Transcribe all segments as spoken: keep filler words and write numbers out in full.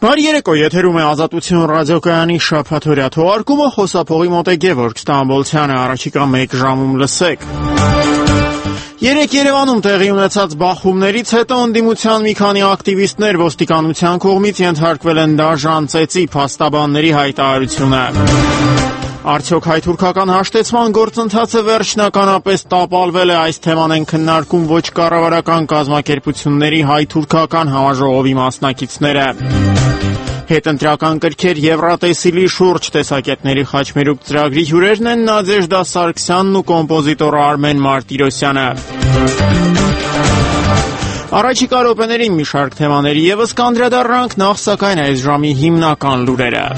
Բարի երեկո, եթերում է Ազատություն ռադիոկայանի շաբաթօրյա թողարկումը, խոսափողի մոտ է Գևորգ Ստամբոլցյանը, առաջիկա մեկ ժամում լսեք։ Երեկ Երևանում տեղի ունեցած բախումներից հետո ընդդիմության մի քանի ակտիվիստներ ոստիկանության կողմից ենթարկվել են դաժան ծեծի, փաստաբանների հայտարարությունը։ Արդյոք հայ-թուրքական հաշտեցման գործընթացը վերջնականապես տապալվել է, այս թեման են քննարկում ոչ կառավարական կազմակերպությունների հայ-թուրքական համաժողովի մասնակիցները։ Հետընտրական կրքեր Եվրատեսիլի շուրջ տեսակետների խաչմերուկ ծրագրի հյուրերն են Նադեժդա Սարգսյանն ու կոմպոզիտոր Արմեն Մարտիրոսյանը։ Առաջիկա րոպեներին մի շարք թեմաների ևս կանդրադառնանք, նախ սակայն այս ժամի հիմնական լուրերը։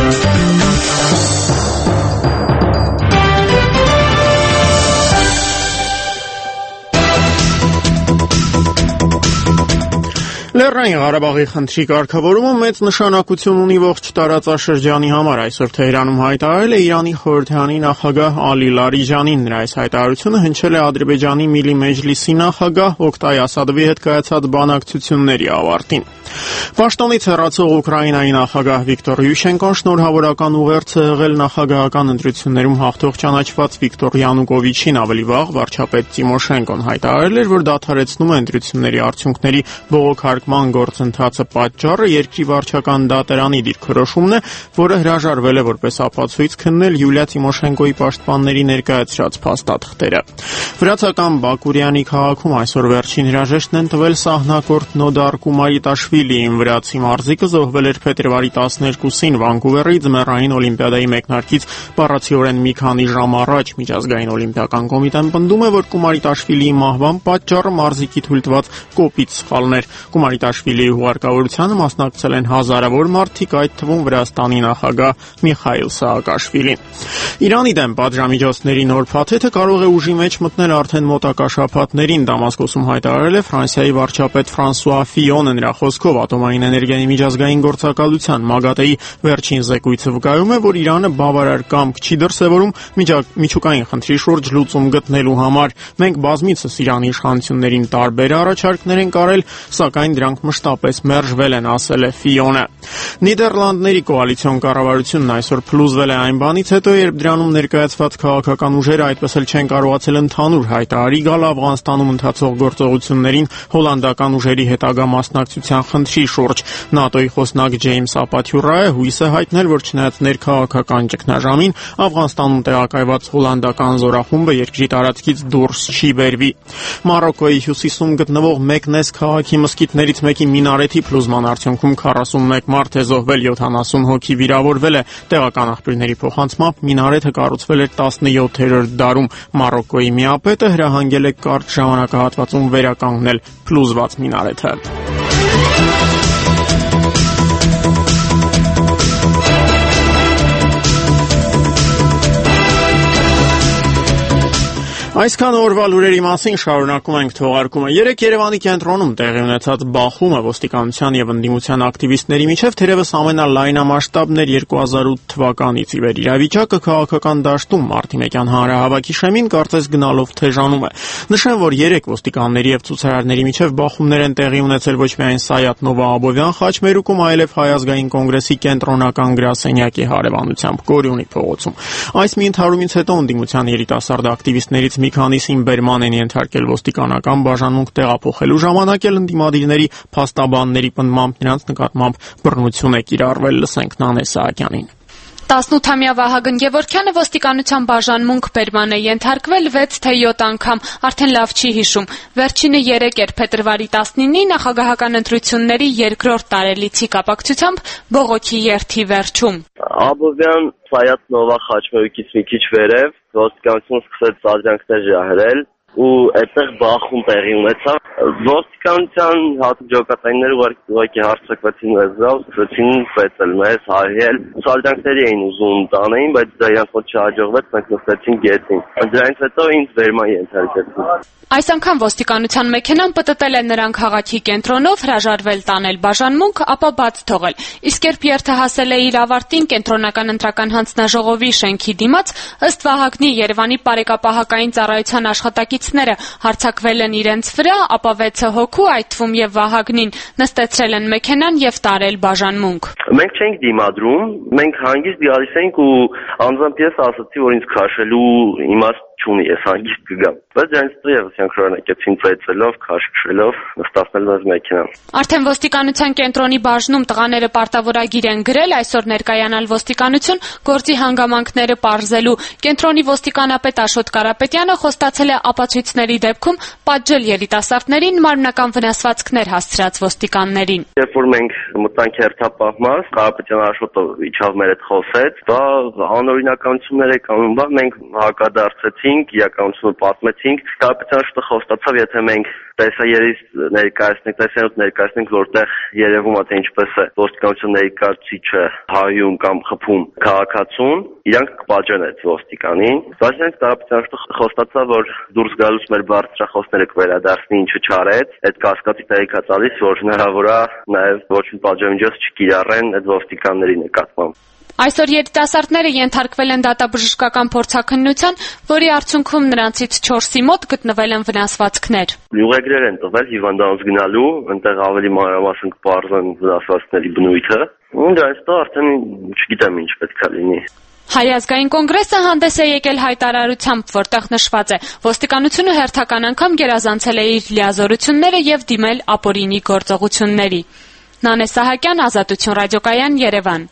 Լեռնային Ղարաբաղի խնդրի կարգավորումը մեծ նշանակություն ունի ողջ տարածաշրջանի համար, այսօր Թեհրանում հայտարարել է Իրանի խորհրդարանի նախագահ Ալի Լարիջանին, նրա այս հայտարարությունը հնչել է Ադրբեջանի Միլի Մեջլիսի նախագահ Օկտայ Ասադովի հետ կայացած բանակցությունների ավարտին։ Պաշտոնից հեռացող Ուկրաինայի նախագահ Վիկտոր Յուշենկոն շնորհավորական ուղերձ է եղել նախագահական ընտրություններում հաղթող ճանաչված Վիկտոր Յանուկովիչին, ավելի վաղ վարչապետ Տիմոշենկոն հայտարարել էր, որ դադարեցնում է ընտրությունների արդյունքների բողոքարկման գործընթացը, պատճառը երկրի վարչական դատարանի դիրքորոշումն է, որը հրաժարվել է որպես ապացույց քննել Յուլիա Տիմոշենկոյի պաշտպանների ներկայացրած փաստաթղթերը։ Վրացական Բակուրյանի քաղաքում այսօր վերջին հրաժեշտն են տվել սահնակորդ Նոդար Կումարիտաշվիլիին, վրացի մարզիկը զոհվել էր փետրվարի տասներկուսին Վանկուվերի ձմեռային օլիմպիադայի մեկնարկից բառացիորեն մի քանի ժամ առաջ։ Միջազգային օլիմպիական կոմիտեն պնդում է, որ Կումարիտաշվիլիի մահվան պատճառը մարզիկի թույլ տված կոպիտ սխալներ։ Կումարիտաշվիլիի հուղարկավորությանը մասնակցել են հազարավոր մարդիկ, այդ թվում Վրաստանի նախագահ Միխայիլ Սաակաշվիլին։ Իրանի դեմ պատժամիջոցների նոր փաթեթը կարող է ուժի մեջ մտնել արդեն մոտակա շաբաթներին, Դամասկոսում հայտարարել է Ֆրանսիայի վարչապետ Ֆրանսուଆ Ֆիոնը, նրա խոսքով ատոմային էներգիայի միջազգային գործակալության ՄԱԳԱՏԷ-ի վերջին զեկույցը վկայում է, որ Իրանը բավարար կամք չի դրսևորում միջուկային խնդրի շուրջ լուծում գտնելու համար։ Մենք բազմիցս Իրանի իշխանություններին տարբեր առաջարկներ ենք արել, սակայն դրանք մշտապես մերժվել են, ասել է Ֆիոնը։ Նիդերլանդների կոալիցիոն կառավարությունն այսօր փլուզվել է այն բանից հետո, երբ դրանում ներկայացված քաղաքական ուժերը այդպես էլ չեն կարողացել ընդհանուր հայտարարի գալ Աֆղանստանում ընթացող գործողություններին հոլանդական ուժերի հետագա մասնակցության խնդրի շուրջ։ ՆԱՏՕ-ի խոսնակ Ջեյմս Ապաթյուրայը հույս է հայտնել, որ չնայած ներքաղաքական ճգնաժամին, Աֆղանստանում տեղակայված հոլանդական զորախումբը երկրի տարածքից դուրս չի բերվի։ Մարոկկոյի հյուսիսում գտնվող Մեկնես քաղաքի մզկիթներից մեկի մինարեթի փլուզման արդյունքում քառասունմեկ մարդ է զոհվել, յոթանասուն հոգի վիրավորվել է։ Տեղական աղբյուրների փոխանցմամբ մինարեթը կառուցվել էր տասնյոթերորդ դարում։ Մարոկկոյի միապետը հրահանգել է կարճ ժամանակահատվածում վերականգնել փլուզված մինարեթը։ Այսքան օրվա լուրերի մասին շարունակում ենք թողարկումը։ Երեկ Երևանի կենտրոնում տեղի ունեցած բախումը ոստիկանության եւ ընդդիմության ակտիվիստների միջև թերևս ամենալայնամասշտաբն էր երկու հազար ութ թվականից ի վեր։ Իրավիճակը քաղաքական դաշտում Մարտիրոսյան հանրահավաքի շեմին կարծես գնալով թեժանում է։ Նշեմ, որ երեկ ոստիկանների եւ ցուցարարների միջև բախումներ են տեղի ունեցել ոչ միայն Սայաթ-Նովա Աբովյան խաչմերուկում, այլև Հայ ազգային կոնգրեսի կենտրոնական գրասենյակի հարևանությամբ Գորյունի փողոցում։ Այս մի ընդհարումից հետո ընդդիմության երիտասարդ ակտիվիստներից մի քանիսին բերման են ենթարկել ոստիկանական բաժանմունք տեղափոխելու ժամանակ էլ ընդդիմադիրների փաստաբանների պնդմամբ նրանց նկատմամբ բռնություն է կիրառվել, լսենք Նանե Սահակյանին։ տասնութամյա Վահագն Գևորգյանը ոստիկանության բաժանմունք բերման է ենթարկվել վեց թե յոթ անգամ, արդեն լավ չի հիշում։ Վերջինը երեկ էր փետրվարի տասնինի նախագահական ընտրությունների երկրորդ տարելիցի կապակցությամբ բողոքի երթի վերջում։ Աբովյան Սայաթ-Նովա խաչմերուկից մի քիչ վերև ոստիկանությունը սկսեց սադրանքներ ժահրել ու այդտեղ բախում տեղի ունեցավ։ Ոստիկանության հատուկ ուղղակի հարձակվեցին մեզրով, սկսեցին պետել մեզ, հայել։ Սադրանքների էին ուզում տանեին, բայց դա իրանց մոտ չհաջողվեց, մենք նստեցին գետին։ Դրանից հետո ինձ վերման ենթարկեցին։ Այս անգամ ոստիկանության մեքենան պտտել է նրան քաղաքի կենտրոնով, հրաժարվել տանել բաժանմունք, ապա բաց թողել։ Իսկ երբ երթը հասել է իր ավարտին կենտրոնական ընտրական հանձնաժողովի շենքի դիմաց, ըստ Վահագնի Երևանի Պարեկապահակային ծառայության աշխատակից ապացույցները հարձակվել են իրենց վրա, ապա վեցը հոգու, այդ թվում եւ Վահագնին, նստեցրել են մեքենան եւ տարել բաժանմունք։ Մենք չենք դիմադրում, մենք հանգիստ գալիս ենք ու անձամբ ես ասացի, որ ինձ քաշելու իմաստ չունի, ես հանգիստ կգամ։ Բայց դրանից հետո եւս յանք շարունակեցին ծեծելով, քաշքշելով, նստացնելով մեզ մեքենան։ Արդեն ոստիկանության կենտրոնի բաժնում տղաները պարտավորագիր են գրել, այսօր ներկայանալ ոստիկանություն գործի հանգամանքները պարզելու։ Կենտրոնի ոստիկանապետ Աշոտ Կարապետյանը խոստացել է ապացույցների դեպքում պատժել երիտասարդներին մարմնական վնասվածքներ հասցրած ոստիկաններին։ Երբ որ մենք մտանք հերթապահմաս, Կարապետյան Աշոտը իջավ մեր հետ խոսեց, դա անօրինականություններ է կանում, բա մենք հակադարձեցինք, իրականությունը պատմեցինք, Կարապետյան Աշոտը խոստացավ, եթե մենք տեսաերից ներկայացնենք, տեսանյութ ներկայացնենք, որտեղ երևում է թե ինչպես է ոստիկանության ներկայացուցիչը հայում կամ խփում քաղաքացուն, իրանք կպատժեն այդ ոստիկանին։ Բայց մենք Կարապետյան Աշոտը խոստացավ, որ դուրս գալուց մեր բարձրախոսները կվերադարձնի, ինչը չարեց, այդ կասկածի տեղիք է տալիս, որ հնարավոր է նաև ոչ մի պատժամիջոց չկիրառեն այդ ոստիկանների նկատմամբ։ Այսօր երիտասարդները ենթարկվել են դատաբժշկական փորձաքննության, որի արդյունքում նրանցից չորսի մոտ գտնվել են վնասվածքներ։ Ուղեգրեր են տվել հիվանդանոց գնալու, այնտեղ ավելի մանրամասն կպարզեն վնասվածքների բնույթը։ Ու դրանից հետո արդեն չգիտեմ ինչ պետք է լինի։ Հայազգային կոնգրեսը հանդես է եկել հայտարարությամբ, որտեղ նշված է. ոստիկանությունը հերթական անգամ գերազանցել է իր լիազորությունները եւ դիմել ապօրինի գործողությունների։ Նանե Սահակյան, Ազատություն ռադիոկայան, Երևան։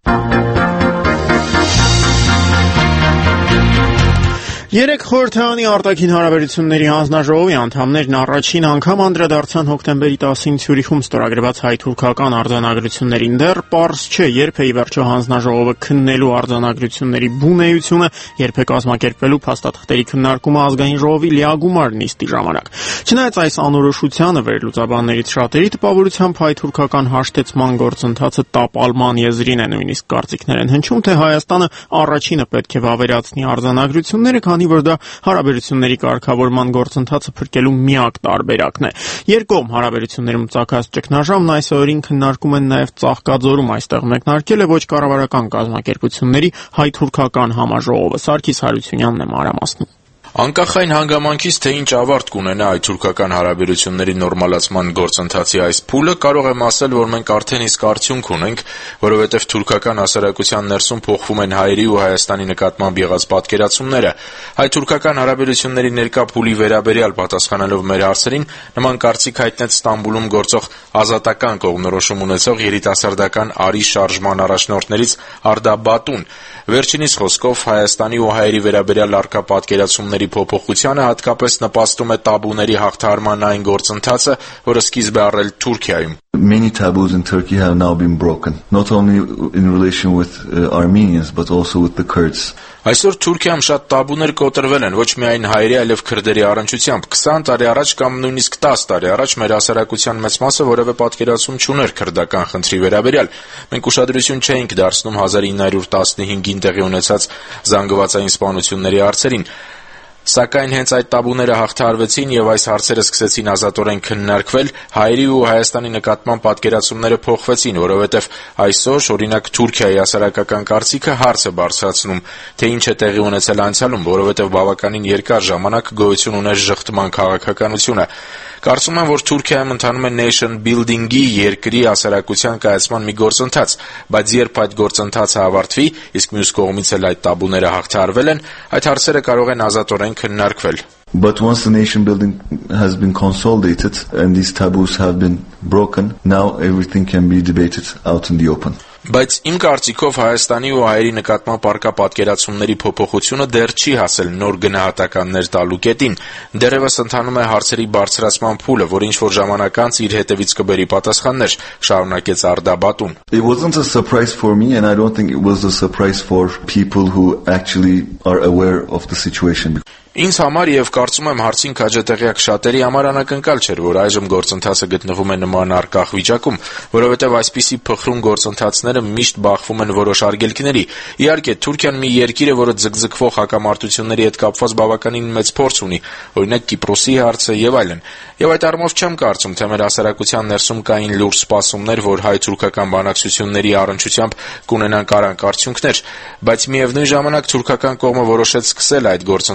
Երեք խորհրդարանի արտաքին հարաբերությունների հանձնաժողովի անդամներն առաջին անգամ անդրադարձան հոկտեմբերի տասին Ցյուրիխում ստորագրված հայ-թուրքական արձանագրություններին։ Դեռ պարզ չէ, երբ է ի վերջո հանձնաժողովը քննելու արձանագրությունների բունեությունը, երբ է կազմակերպվելու փաստաթղթերի քննարկումը ազգային ժողովի լիագումար նիստի ժամանակ։ Չնայած այս անորոշությանը վերլուծաբաններից շատերի տպավորությամբ հայ-թուրքական հաշտեցման գործընթացը տապալման եզրին է, նույնիսկ կարծիքներ են հնչում, թե Հայաստանը առաջինը պետք է վավերացնի արձանագրությունները, քանի որ դա հարաբերությունների կարգավորման գործընթացը փրկելու միակ տարբերակն է։ Երկկողմ հարաբերություններում ծագած ճգնաժամն այս օրերին քննարկում են նաև Ծաղկաձորում, այստեղ մեկնարկել է ոչ կառավարական կազմակերպությունների հայ-թուրքական համաժողովը։ Սարգիս Հարությունյանն է մանրամասնում։ Անկախ այն հանգամանքից, թե ինչ ավարտ կունենա հայ-թուրքական հարաբերությունների նորմալացման գործընթացի այս փուլը, կարող եմ ասել, որ մենք արդեն իսկ արդյունք ունենք, որովհետև թուրքական հասարակության ներսում փոխվում են հայերի ու Հայաստանի նկատմամբ եղած պատկերացումները։ Հայ-թուրքական հարաբերությունների ներկա փուլի վերաբերյալ պատասխանելով մեր հարցերին, նման կարծիք հայտնեց Ստամբուլում գործող ազատական կողմնորոշում ունեցող երիտասարդական Արի շարժման առաջնորդներից Արտա Բատուն։ Վերջինիս խոսքով Հայաստանի ու հայերի վերաբերյալ առկա պատկերացումների փոփոխությանը հատկապես նպաստում է տաբուների հաղթահարման այն գործընթացը, որը սկիզբ է առել Թուրքիայում։ Many taboos in Turkey have now been broken, not only in relation with uh, Armenians, but also with the Kurds. Այսօր Թուրքիայում շատ տաբուներ կոտրվել են ոչ միայն հայերի, այլև քրդերի առնչությամբ։ քսան տարի առաջ կամ նույնիսկ տասը տարի առաջ մեր հասարակության մեծ մասը որևէ պատկերացում չուներ քրդական խնդրի վերաբերյալ։ Մենք ուշադրություն չէինք դարձնում հազար ինը հարյուր տասնհինգին տեղի ունեցած զանգվածային սպանությունների հարցերին։ Սակայն հենց այդ տաբուները հաղթահարվեցին եւ այս հարցերը սկսեցին ազատորեն քննարկվել, հայերի ու Հայաստանի նկատմամբ պատկերացումները փոխվեցին, որովհետեւ այսօր, օրինակ, Թուրքիայի հասարակական կարծիքը հարց է բարձրացնում, թե ինչ է տեղի ունեցել անցյալում, որովհետեւ բավականին երկար ժամանակ գոյություն ուներ ժխտման քաղաքականությունը։ Կարծում եմ, որ Թուրքիայում ընթանում է nation building-ի երկրի հասարակության կայացման մի գործընթաց, բայց երբ այդ գործընթացը ավարտվի, իսկ մյուս կողմից էլ այդ տաբուները հաղթահարվել են, այդ հարցերը կարող են ազատորեն քննարկվել։ But once the nation building has been consolidated and these taboos have been broken, now everything can be debated out in the open. Բայց իմ կարծիքով Հայաստանի ու հայերի նկատմամբ առկա պատկերացումների փոփոխությունը դեռ չի հասել նոր գնահատականներ տալու կետին։ Դեռևս ընթանում է հարցերի բարձրացման փուլը, որ ինչ-որ ժամանակ անց իր հետևից կբերի պատասխաններ, շարունակեց Արտա Բատուն։ It wasn't a surprise for me, and I don't think it was a surprise for people who actually are aware of the situation. Ինձ համար եւ կարծում եմ հարցին քաջատեղյակ շատերի համար անակնկալ չէր, որ այժմ գործընթացը գտնվում է նման առկախ վիճակում, որովհետեւ այսպիսի փխրուն գործընթացները միշտ բախվում են որոշ արգելքների։ Իհարկե, Թուրքիան մի երկիր է, որը ձգձգվող հակամարտությունների հետ կապված բավականին մեծ փորձ ունի, օրինակ Կիպրոսի հարցը եւ այլն։ Եվ այդ առումով չեմ կարծում, թե մեր հասարակության ներսում կային լուրջ սպասումներ, որ հայ-թուրքական բանակցությունների առնչությամբ կունենան կարանկ արդյունքներ, բայց միևնույն ժամանակ թուրքական կողմը որոշեց սկսել այդ գործընթացը,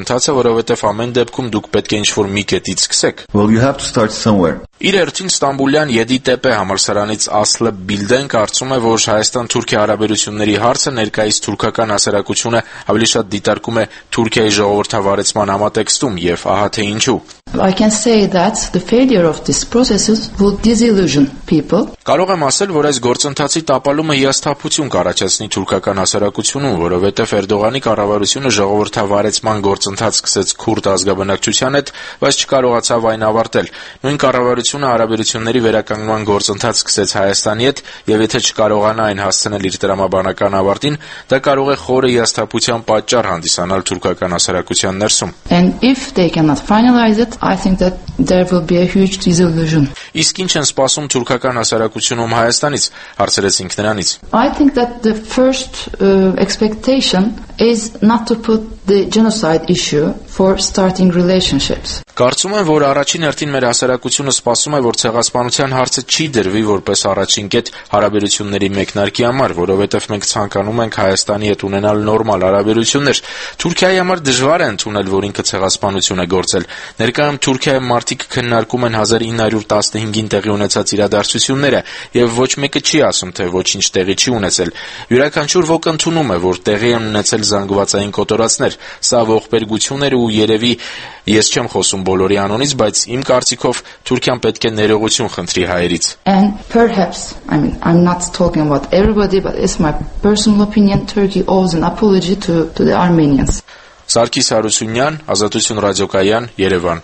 որովհետև ամեն դեպքում դուք պետք է ինչ-որ մի կետից սկսեք։ Well, you have to start somewhere. Իր հերթին Ստամբուլյան Եդիտեպե համալսարանից Ասլը Բիլդեն կարծում է, որ Հայաստան-Թուրքիա հարաբերությունների հարցը ներկայիս թուրքական հասարակությունը ավելի շատ դիտարկում է Թուրքիայի ժողովրդավարեցման համատեքստում, եւ ահա թե ինչու։ I can say that the failure of these processes will disillusion people. Կարող եմ ասել, որ այս գործընթացի տապալումը հիասթափություն կառաջացնի թուրքական հասարակությունում, որովհետև Էրդողանի կառավարությունը ժողովրդավարեցման գործընթաց սկսեց քուրդ ազգաբնակչության հետ, բայց չկարողացավ այն ավարտել։ Նույն կառավարությունը հարաբերությունների վերականգնման գործընթաց սկսեց Հայաստանի հետ, եւ եթե չկարողանա այն հասցնել իր տրամաբանական ավարտին, դա կարող է խորը հիասթափության պատճառ հանդիսանալ թուրքական հասարակության ներսում։ And if they cannot finalize it, I think that there will be a huge disillusion. Իսկ ինչ են սպասում թուրքական հասարակությունում Հայաստանից, հարցրեցինք նրանից։ I think that the first uh, expectation is not to put the genocide issue for starting relationships. Կարծում եմ, որ առաջին հերթին մեր հասարակությունը սպասում է, որ ցեղասպանության հարցը չի դրվի որպես առաջին կետ հարաբերությունների մեկնարկի համար, որովհետև մենք ցանկանում ենք Հայաստանի հետ ունենալ նորմալ հարաբերություններ։ Թուրքիայի համար դժվար է ընդունել, որ ինքը ցեղասպանություն է գործել։ Ներկայում Թուրքիայում մարդիկ քննարկում են հազար ինը հարյուր տասնհինգին տեղի ունեցած իրադարձությունները, եւ ոչ մեկը չի ասում, թե ոչինչ տեղի չի ունեցել։ Յուրաքանչյուր ոք ընդունում է, որ տեղի են ունեցել զանգվածային կոտորածներ։ Սա ողբերգություն էր ու երևի ես չեմ խոսում բոլորի անունից, բայց իմ կարծիքով Թուրքիան պետք է ներողություն խնդրի հայերից։ And perhaps, I mean, I'm not talking about everybody, but it's my personal opinion, Turkey owes an apology to, to the Armenians. Սարգիս Հարությունյան, Ազատություն ռադիոկայան, Երևան։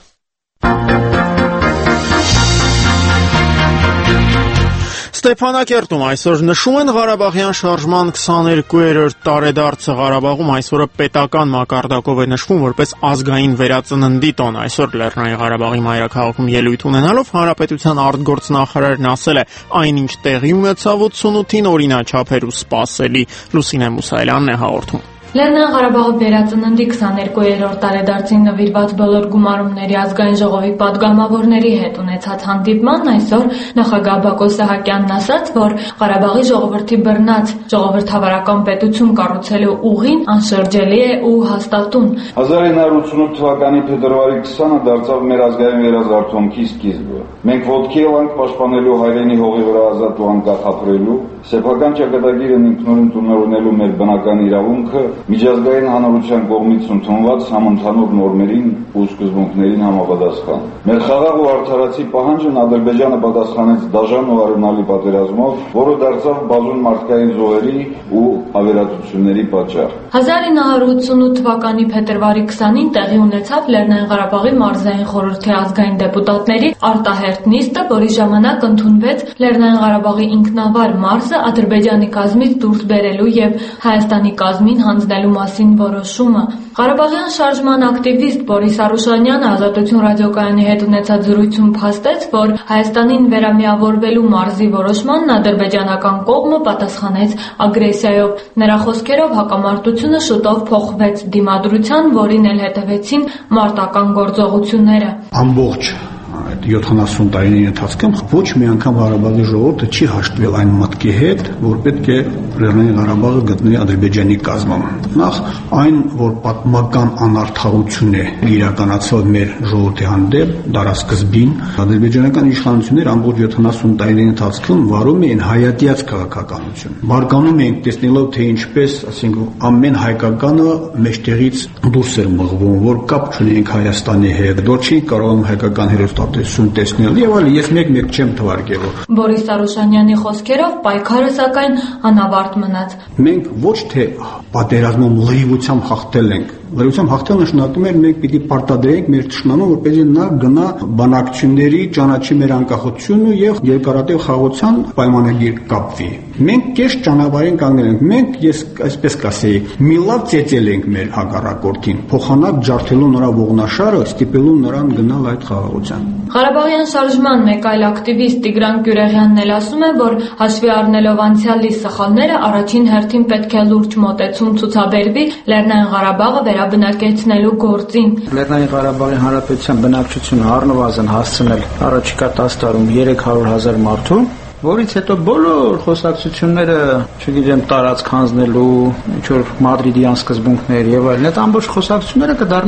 Ստեփանակերտում այսօր նշում են Ղարաբաղյան շարժման քսաներկուերորդ տարեդարձը։ Ղարաբաղում այսօրը պետական մակարդակով է նշվում որպես ազգային վերածննդի տոն։ Այսօր Լեռնային Ղարաբաղի մայրաքաղաքում ելույթ ունենալով Հանրապետության արտգործնախարարն ասել է, այնինչ տեղի ունեցավ ութսունութին օրինաչափ էր ու սպասելի։ Լուսինե Մուսայելյանն է հաղորդում։ Լեռնային Ղարաբաղի վերածննդի քսաներկուերորդ տարեդարձին նվիրված բոլոր գումարումների ազգային ժողովի պատգամավորների հետ ունեցած հանդիպման այսօր նախագահ Բակո Սահակյանն ասաց, որ Ղարաբաղի ժողովրդի բռնած ժողովրդավարական պետություն կառուցելու ուղին անշրջելի է ու հաստատուն։ հազար ինը հարյուր ութսունութ թվականի փետրվարի քսանը դարձավ մեր ազգային վերազարթոնքի սկիզբը։ Մենք ոտքի ենք պաշտպանելու հայրենի հողի վրա ազատ ու անկախ ապրելու, սեփական ճակատագիրը ինքնուրույն տոնավորելու մեր բնական իրավունքը միջազգային հանրության կողմից ընդունված համընդհանուր նորմերին ու սկզբունքներին համապատասխան։ Մեր խաղաղ ու արդարացի պահանջն Ադրբեջանը պատասխանեց դաժան ու արյունալի պատերազմով, որը դարձավ բազում մարդկային զոհերի ու ավերածությունների պատճառ։ հազար ինը հարյուր ութսունութ թվականի փետրվարի քսանին տեղի ունեցավ Լեռնային Ղարաբաղի մարզային խորհրդի ազգային դեպուտատների արտահերթ նիստը, որի ժամանակ ընդունվեց Լեռնային Ղարաբաղի ինքնավար մարզը Ադրբեջանի կազմից դուրս բերելու եւ Հայաստանի կազմին հանձնելու մասին որոշումը։ Ղարաբաղյան շարժման ակտիվիստ Բորիս Արուշանյանը Ազատություն ռադիոկայանի հետ ունեցած զրույցում փաստեց, որ Հայաստանին վերամիավորվելու մարզի որոշմանն ադրբեջանական կողմը պատասխանեց ագրեսիայով։ Նրա խոսքերով հակամարտությունը շուտով փոխվեց դիմադրության, որին էլ հետևեցին մարտական գործողությունները։ Ամբողջ այդ յոթանասուն տարիների ընթացքում ոչ մի անգամ Ղարաբաղի ժողովուրդը չի հաշտվել այն մտքի հետ, որ պետք է Լեռնային Ղարաբաղը գտնվի Ադրբեջանի կազմում։ Նախ այն, որ պատմական անարդարություն է իրականացվել մեր ժողովրդի հանդեպ դարասկզբին, ադրբեջանական իշխանությունները ամբողջ յոթանասուն տարիների ընթացքում վարում էին հայատյաց քաղաքականություն։ Բարկանում էին տեսնելով, թե ինչպես, ասենք, ամեն հայկականը մեջտեղից դուրս էր մղվում, որ կապ չունենք Հայաստանի հետ, որ չի կարողանում հայկական հերոստատեսություն տեսնել եւ այլն, ես մեկ-մեկ չեմ թվարկել։ Բորիս Արուշանյանի խոսքերով պայքարը սակայն անավարտ մնաց։ Մենք ոչ թե պատերազմում լրիվությամբ հաղթել ենք, լրիվությամբ հաղթել նշանակում է մենք պիտի պարտադրենք մեր ճշնամուն, որպեսզի նա գնա բանակցությունների, ճանաչի մեր անկախությունը եւ երկարատև խաղաղության պայմանագիր կապվի։ Մենք կես ճանապարհին կանգնել ենք, մենք ես այսպես կասեի, մի լավ ծեծել ենք մեր հակառակորդին, փոխանակ ջարդելու նրա ողնաշարը, ստիպելու նրան գնալ այդ խաղաղության։ Ղարաբաղյան շարժման մեկ այլ ակտիվիստ Տիգրան Գյուրեղյանն էլ ասում է, որ հաշվի առնելով անցյալի սխալները, առաջին հերթին պետք է լուրջ մոտեցում ցուցաբերվի Լեռնային Ղարաբաղը վերաբնակեցնելու գործին։ Լեռնային Ղարաբաղի Հանրապետության բնակչությունը առնվազն հասցնել առաջիկա տասը տարում երեք հարյուր հազար մարդու, որից հետո բոլոր խոսակցությունները, չգիտեմ, տարածք հանձնելու, ինչ որ Մադրիդյան սկզբունքներ եւ այլն, այդ ամբողջ խոսակցությունները կդառնան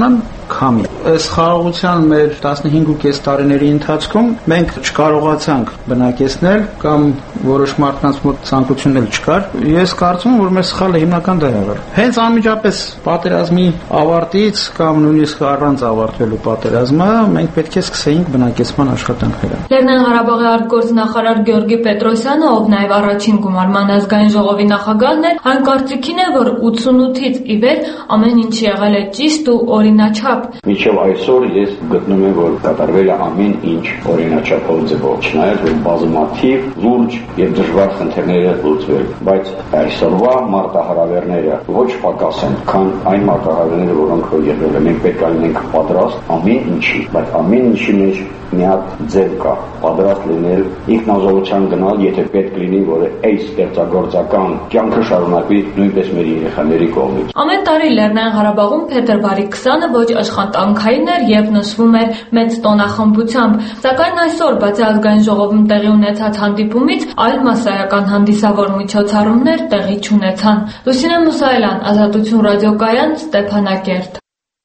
քամի։ Այս խաղաղության մեր տասնհինգ ու կես տարիների ընթացքում մենք չկարողացանք բնակեցնել կամ որոշ մարդկանց մոտ ցանկություն էլ չկար։ Ես կարծում եմ, որ մեր սխալը հիմնական դա է եղել։ Հենց անմիջապես պատերազմի ավարտից կամ նույնիսկ առանց ավարտվելու պատերազմը մենք պետք է սկսեինք բնակեցման աշխատանքները։ Լեռնային Ղարաբաղի արտգործնախարար Գեորգի Պետրոսյանը, ով նաև առաջին գումարման ազգային ժողովի նախագահն էր, այն կարծիքին է, որ ութսունութից ի վեր ամեն ինչ եղել է ճիշտ ու օրինաչափ։ Մինչև այսօր ես գտնում եմ, որ կատարվել է ամեն ինչ օրինաչափով ձևով, չնայած որ բազմաթիվ լուրջ եւ դժվար խնդիրներ են լուծվել, բայց այսօրվա մարտահրավերները ոչ պակաս են, քան այն մարտահրավերները, որոնք որ եղել են։ Մենք պետք է լինենք պատրաստ ամեն ինչի, բայց ամեն ինչի մեջ մի հատ ձև կա, պատրաստ լինել ինքնազոհության գնալ, եթե պետք լինի, որ այս ստեղծագործական կյանքը շարունակվի նույնպես մեր երեխաների կողմից։ Ամեն տարի Լեռնային Ղարաբաղում փետրվարի քսանը ոչ աշխատանքային էր եւ նշվում էր մեծ տոնախմբությամբ, սակայն այսօր բացի ազգային ժողովում տեղի ունեցած հանդիպումից այլ մասսայական հանդիսավոր միջոցառումներ տեղի չունեցան։ Լուսինե Մուսայելյան, Ազատություն ռադիոկայան, Ստեփանակերտ։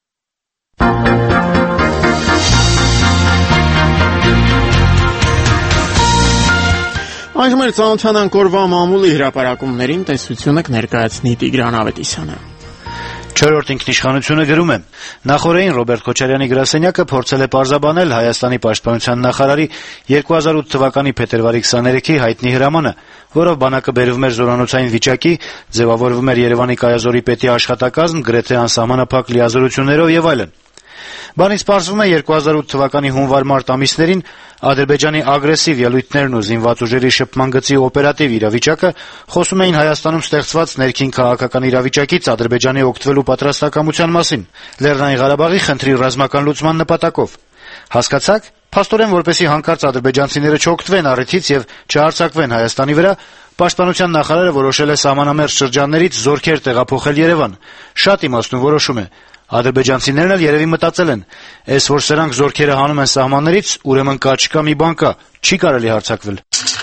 Այժմ էլ ծանոթանանք օրվա մամուլի հրապարակումներին, տեսությունը կներկայացնի Տիգրան Ավետիսյանը։ Չորրորդ ինքնիշխանությունը գրում է. նախորդին Ռոբերտ Քոչարյանի գրասենյակը փորձել է պարզաբանել Հայաստանի պաշտպանության նախարարի երկու հազար ութ թվականի փետրվարի քսաներեքի հայտնի հրամանը, որով բանակը բերվում էր զորանոցային վիճակի, ձևավորվում էր Երևանի կայազորի պետի աշխատակազմ, գրեթե անսահմանափակ լիազորություններով եւ այլն։ Բանից պարզվում է երկու հազար ութ թվականի հունվար-մարտ ամիսներին Ադրբեջանի ագրեսիվ ելույթներն ու զինված ուժերի շփման գծի օպերատիվ իրավիճակը խոսում էին Հայաստանում ստեղծված ներքին քաղաքական իրավիճակից Ադրբեջանի օգտվելու պատրաստակամության մասին, Լեռնային Ղարաբաղի խնդրի ռազմական լուծման նպատակով։ Հասկացաք, փաստորեն որպեսզի հանկարծ ադրբեջանցիները չօգտվեն առիթից եւ չհարձակվեն Հայաստանի վրա, պաշտպանության նախարարը որոշել է սահմանամերձ շրջաններից զորքեր տեղափոխել Երևան։ Շատ իմաստուն որոշում է։ Ադրբեջանցիներն էլ երևի մտածել են, այս որ սրանք զորքերը հանում են սահմաններից, ուրեմն կա չկա մի բան կա, չի կարելի հարձակվել։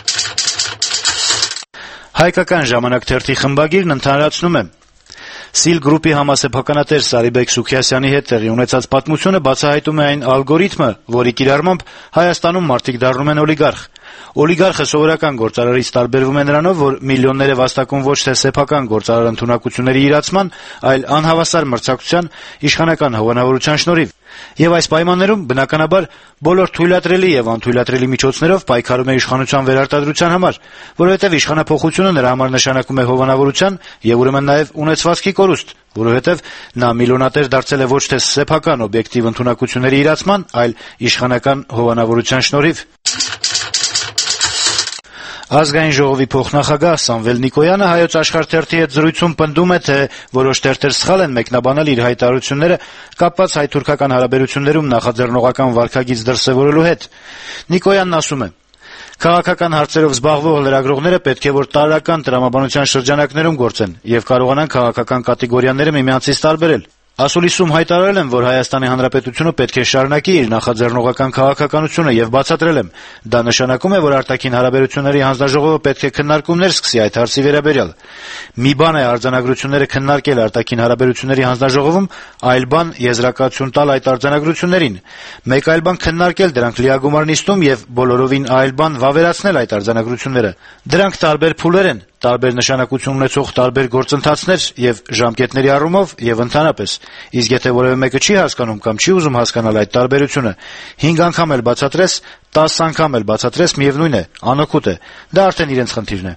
Հայկական ժամանակ թերթի խմբագիրն ընդհանրացնում է. Սիլ գրուպի համասեփականատեր Սարիբեկ Սուքիասյանի հետ տեղի ունեցած պատմությունը բացահայտում է այն ալգորիթմը, որի կիրառմամբ Հայաստանում մարդիկ դառնում են օլիգարխ։ Օլիգարխը սովորական գործարարից տարբերվում է նրանով, որ միլիոններ է վաստակում ոչ թե սեփական գործարար ընդունակությունների իրացման, այլ անհավասար մրցակցության, իշխանական հովանավորության շնորհիվ։ Եվ այս պայմաններում, բնականաբար, բոլոր թույլատրելի եւ անթույլատրելի միջոցներով պայքարում է իշխանության վերարտադրության համար, որովհետեւ իշխանափոխությունը նրա համար նշանակում է հովանավորության եւ ուրեմն նաեւ ունեցվածքի կորուստ, որովհետեւ նա միլիոնատեր դարձել է ոչ թե սեփական օբյեկտիվ ընդունակությունների իրացման, այլ իշխանական հովանավորության շնորհիվ։ Ազգային ժողովի փոխնախագահ Սամվել Նիկոյանը Հայոց Աշխարհ թերթի հետ զրույցում պնդում է, թե որոշ թերթեր սխալ են մեկնաբանել իր հայտարարությունները կապված հայ-թուրքական հարաբերություններում նախաձեռնողական վարքագիծ դրսևորելու հետ։ Նիկոյանն ասում է. Քաղաքական հարցերով զբաղվող լրագրողները պետք է որ տարրական տրամաբանության շրջանակներում գործեն եւ կարողանան քաղաքական կատեգորիաները միմյանցից տարբերել։ Ասուլիսում հայտարարել եմ, որ Հայաստանի Հանրապետությունը պետք է շարունակի իր նախաձեռնողական քաղաքականությունը եւ բացատրել եմ. դա նշանակում է, որ արտաքին հարաբերությունների հանձնաժողովը պետք է քննարկումներ սկսի այդ հարցի վերաբերյալ։ Մի բան է արձանագրությունները քննարկել արտաքին հարաբերությունների հանձնաժողովում, այլ բան եզրակացություն տալ այդ արձանագրություններին։ Մեկ այլ բան քննարկել դրանք լիագումար նիստում եւ բոլորովին այլ բան վավերացնել այդ արձանագրությունները։ Դրանք տարբեր փուլեր են, տարբեր նշանակություն ունեցող տարբեր գործընթացներ եւ ժամկետների առումով եւ ընդհանրապես։ Իսկ եթե որևէ մեկը չի հասկանում կամ չի ուզում հասկանալ այդ տարբերությունը, հինգ անգամ էլ բացատրես, տասը անգամ էլ բացատրես, միևնույն է, անօգուտ է։ Դա արդեն իրենց խնդիրն է։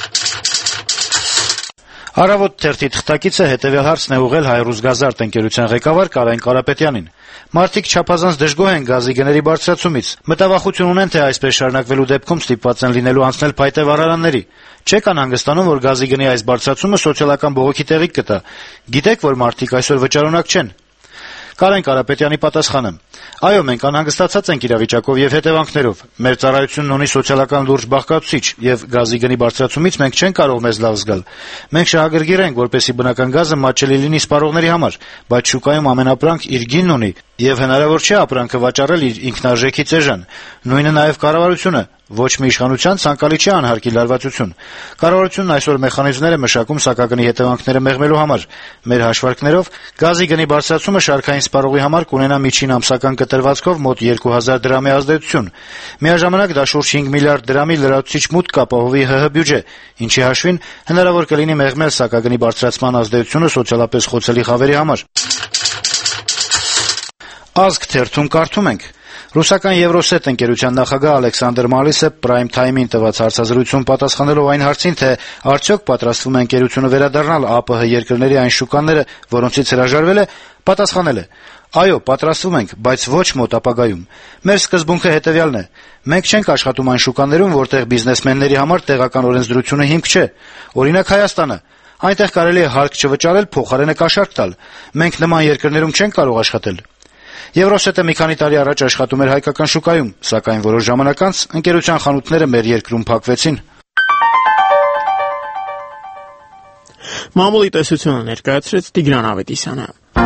Առավոտ թերթի թղթակիցը հետևյալ հարցն է ուղղել «Հայ-Ռուսգազարդ» ընկերության ղեկավար Կարեն Կարապետյանին։ Մարդիկ չափազանց դժգոհ են գազի գների բարձրացումից։ Մտավախություն ունեն, թե այսպես շարունակվելու դեպքում ստիպված են լինելու անցնել փայտե վառարանների։ Չեք անհանգստանում, որ գազի գնի այս բարձրացումը սոցիալական բողոքի տեղիք կտա։ Գիտեք, որ մարդիկ այսօր վճարունակ չեն։ Կարեն Կարապետյանի պատասխանը. Այո, մենք անհանգստացած ենք իրավիճակով եւ հետևանքներով։ Մեր ծառայությունն ունի սոցիալական լուրջ բաղկացուցիչ եւ գազի գնի բարձրացումից մենք չենք կարող մեզ լավ զգալ։ Մենք շահագրգիռ ենք, որպեսզի բնական գազը մատչելի լինի սպառողների համար, բայց շուկայում ամենապրանք իր գինն ունի եւ հնարավոր չէ ապրանքը վաճառել իր ինքնարժեքից էժան։ Նույնը նաեւ կառավարությունը։ Ոչ մի իշխանության ցանկալի չէ անհարկի լարվածություն։ Կառավարությունն այսօր մեխանիզմներ է մշակում սակագնի հետևանքները մեղմելու համար։ Մեր հաշվարկներով գազի գնի բարձրացումը շարքային սպառողի համար կունենա միջին ամսական կտրվածքով մոտ երկու հազար դրամի ազդեցություն։ Միաժամանակ դա շուրջ հինգ միլիարդ դրամի լրացուցիչ մուտք կապահովի ՀՀ բյուջե, ինչի հաշվին հնարավոր կլինի մեղմել սակագնի բարձրացման ազդեցությունը սոցիալապես խոցելի խավերի համար։ Ազգ թերթում կարդում ենք. Ռուսական Եվրոսետ ընկերության նախագահ Ալեքսանդր Մալիսը Prime Time-ին տված հարցազրույցում պատասխանելով այն հարցին, թե արդյոք պատրաստվում է ընկերությունը վերադառնալ ԱՊՀ երկրների այն շուկաները, որոնցից հրաժարվել է, պատասխանել է. Այո, պատրաստվում ենք, բայց ոչ մոտ ապագայում։ Մեր սկզբունքը հետևյալն է. մենք չենք աշխատում այն շուկաներում, որտեղ բիզնեսմենների համար տեղական օրենսդրությունը հիմք չէ։ Օրինակ Հայաստանը։ Այնտեղ կարելի է հարկ չվճարել, փոխարենը կաշառք տալ։ Մենք նման երկրներում չենք կարող աշխատել։ Եվրոսետը մի քանի տարի առաջ աշխատում էր հայկական շուկայում, սակայն որոշ ժամանակ անց ընկերության խանութները մեր երկրում փակվեցին։ Մամուլի տեսությունը ներկայացրեց Տիգրան Ավետիսյանը։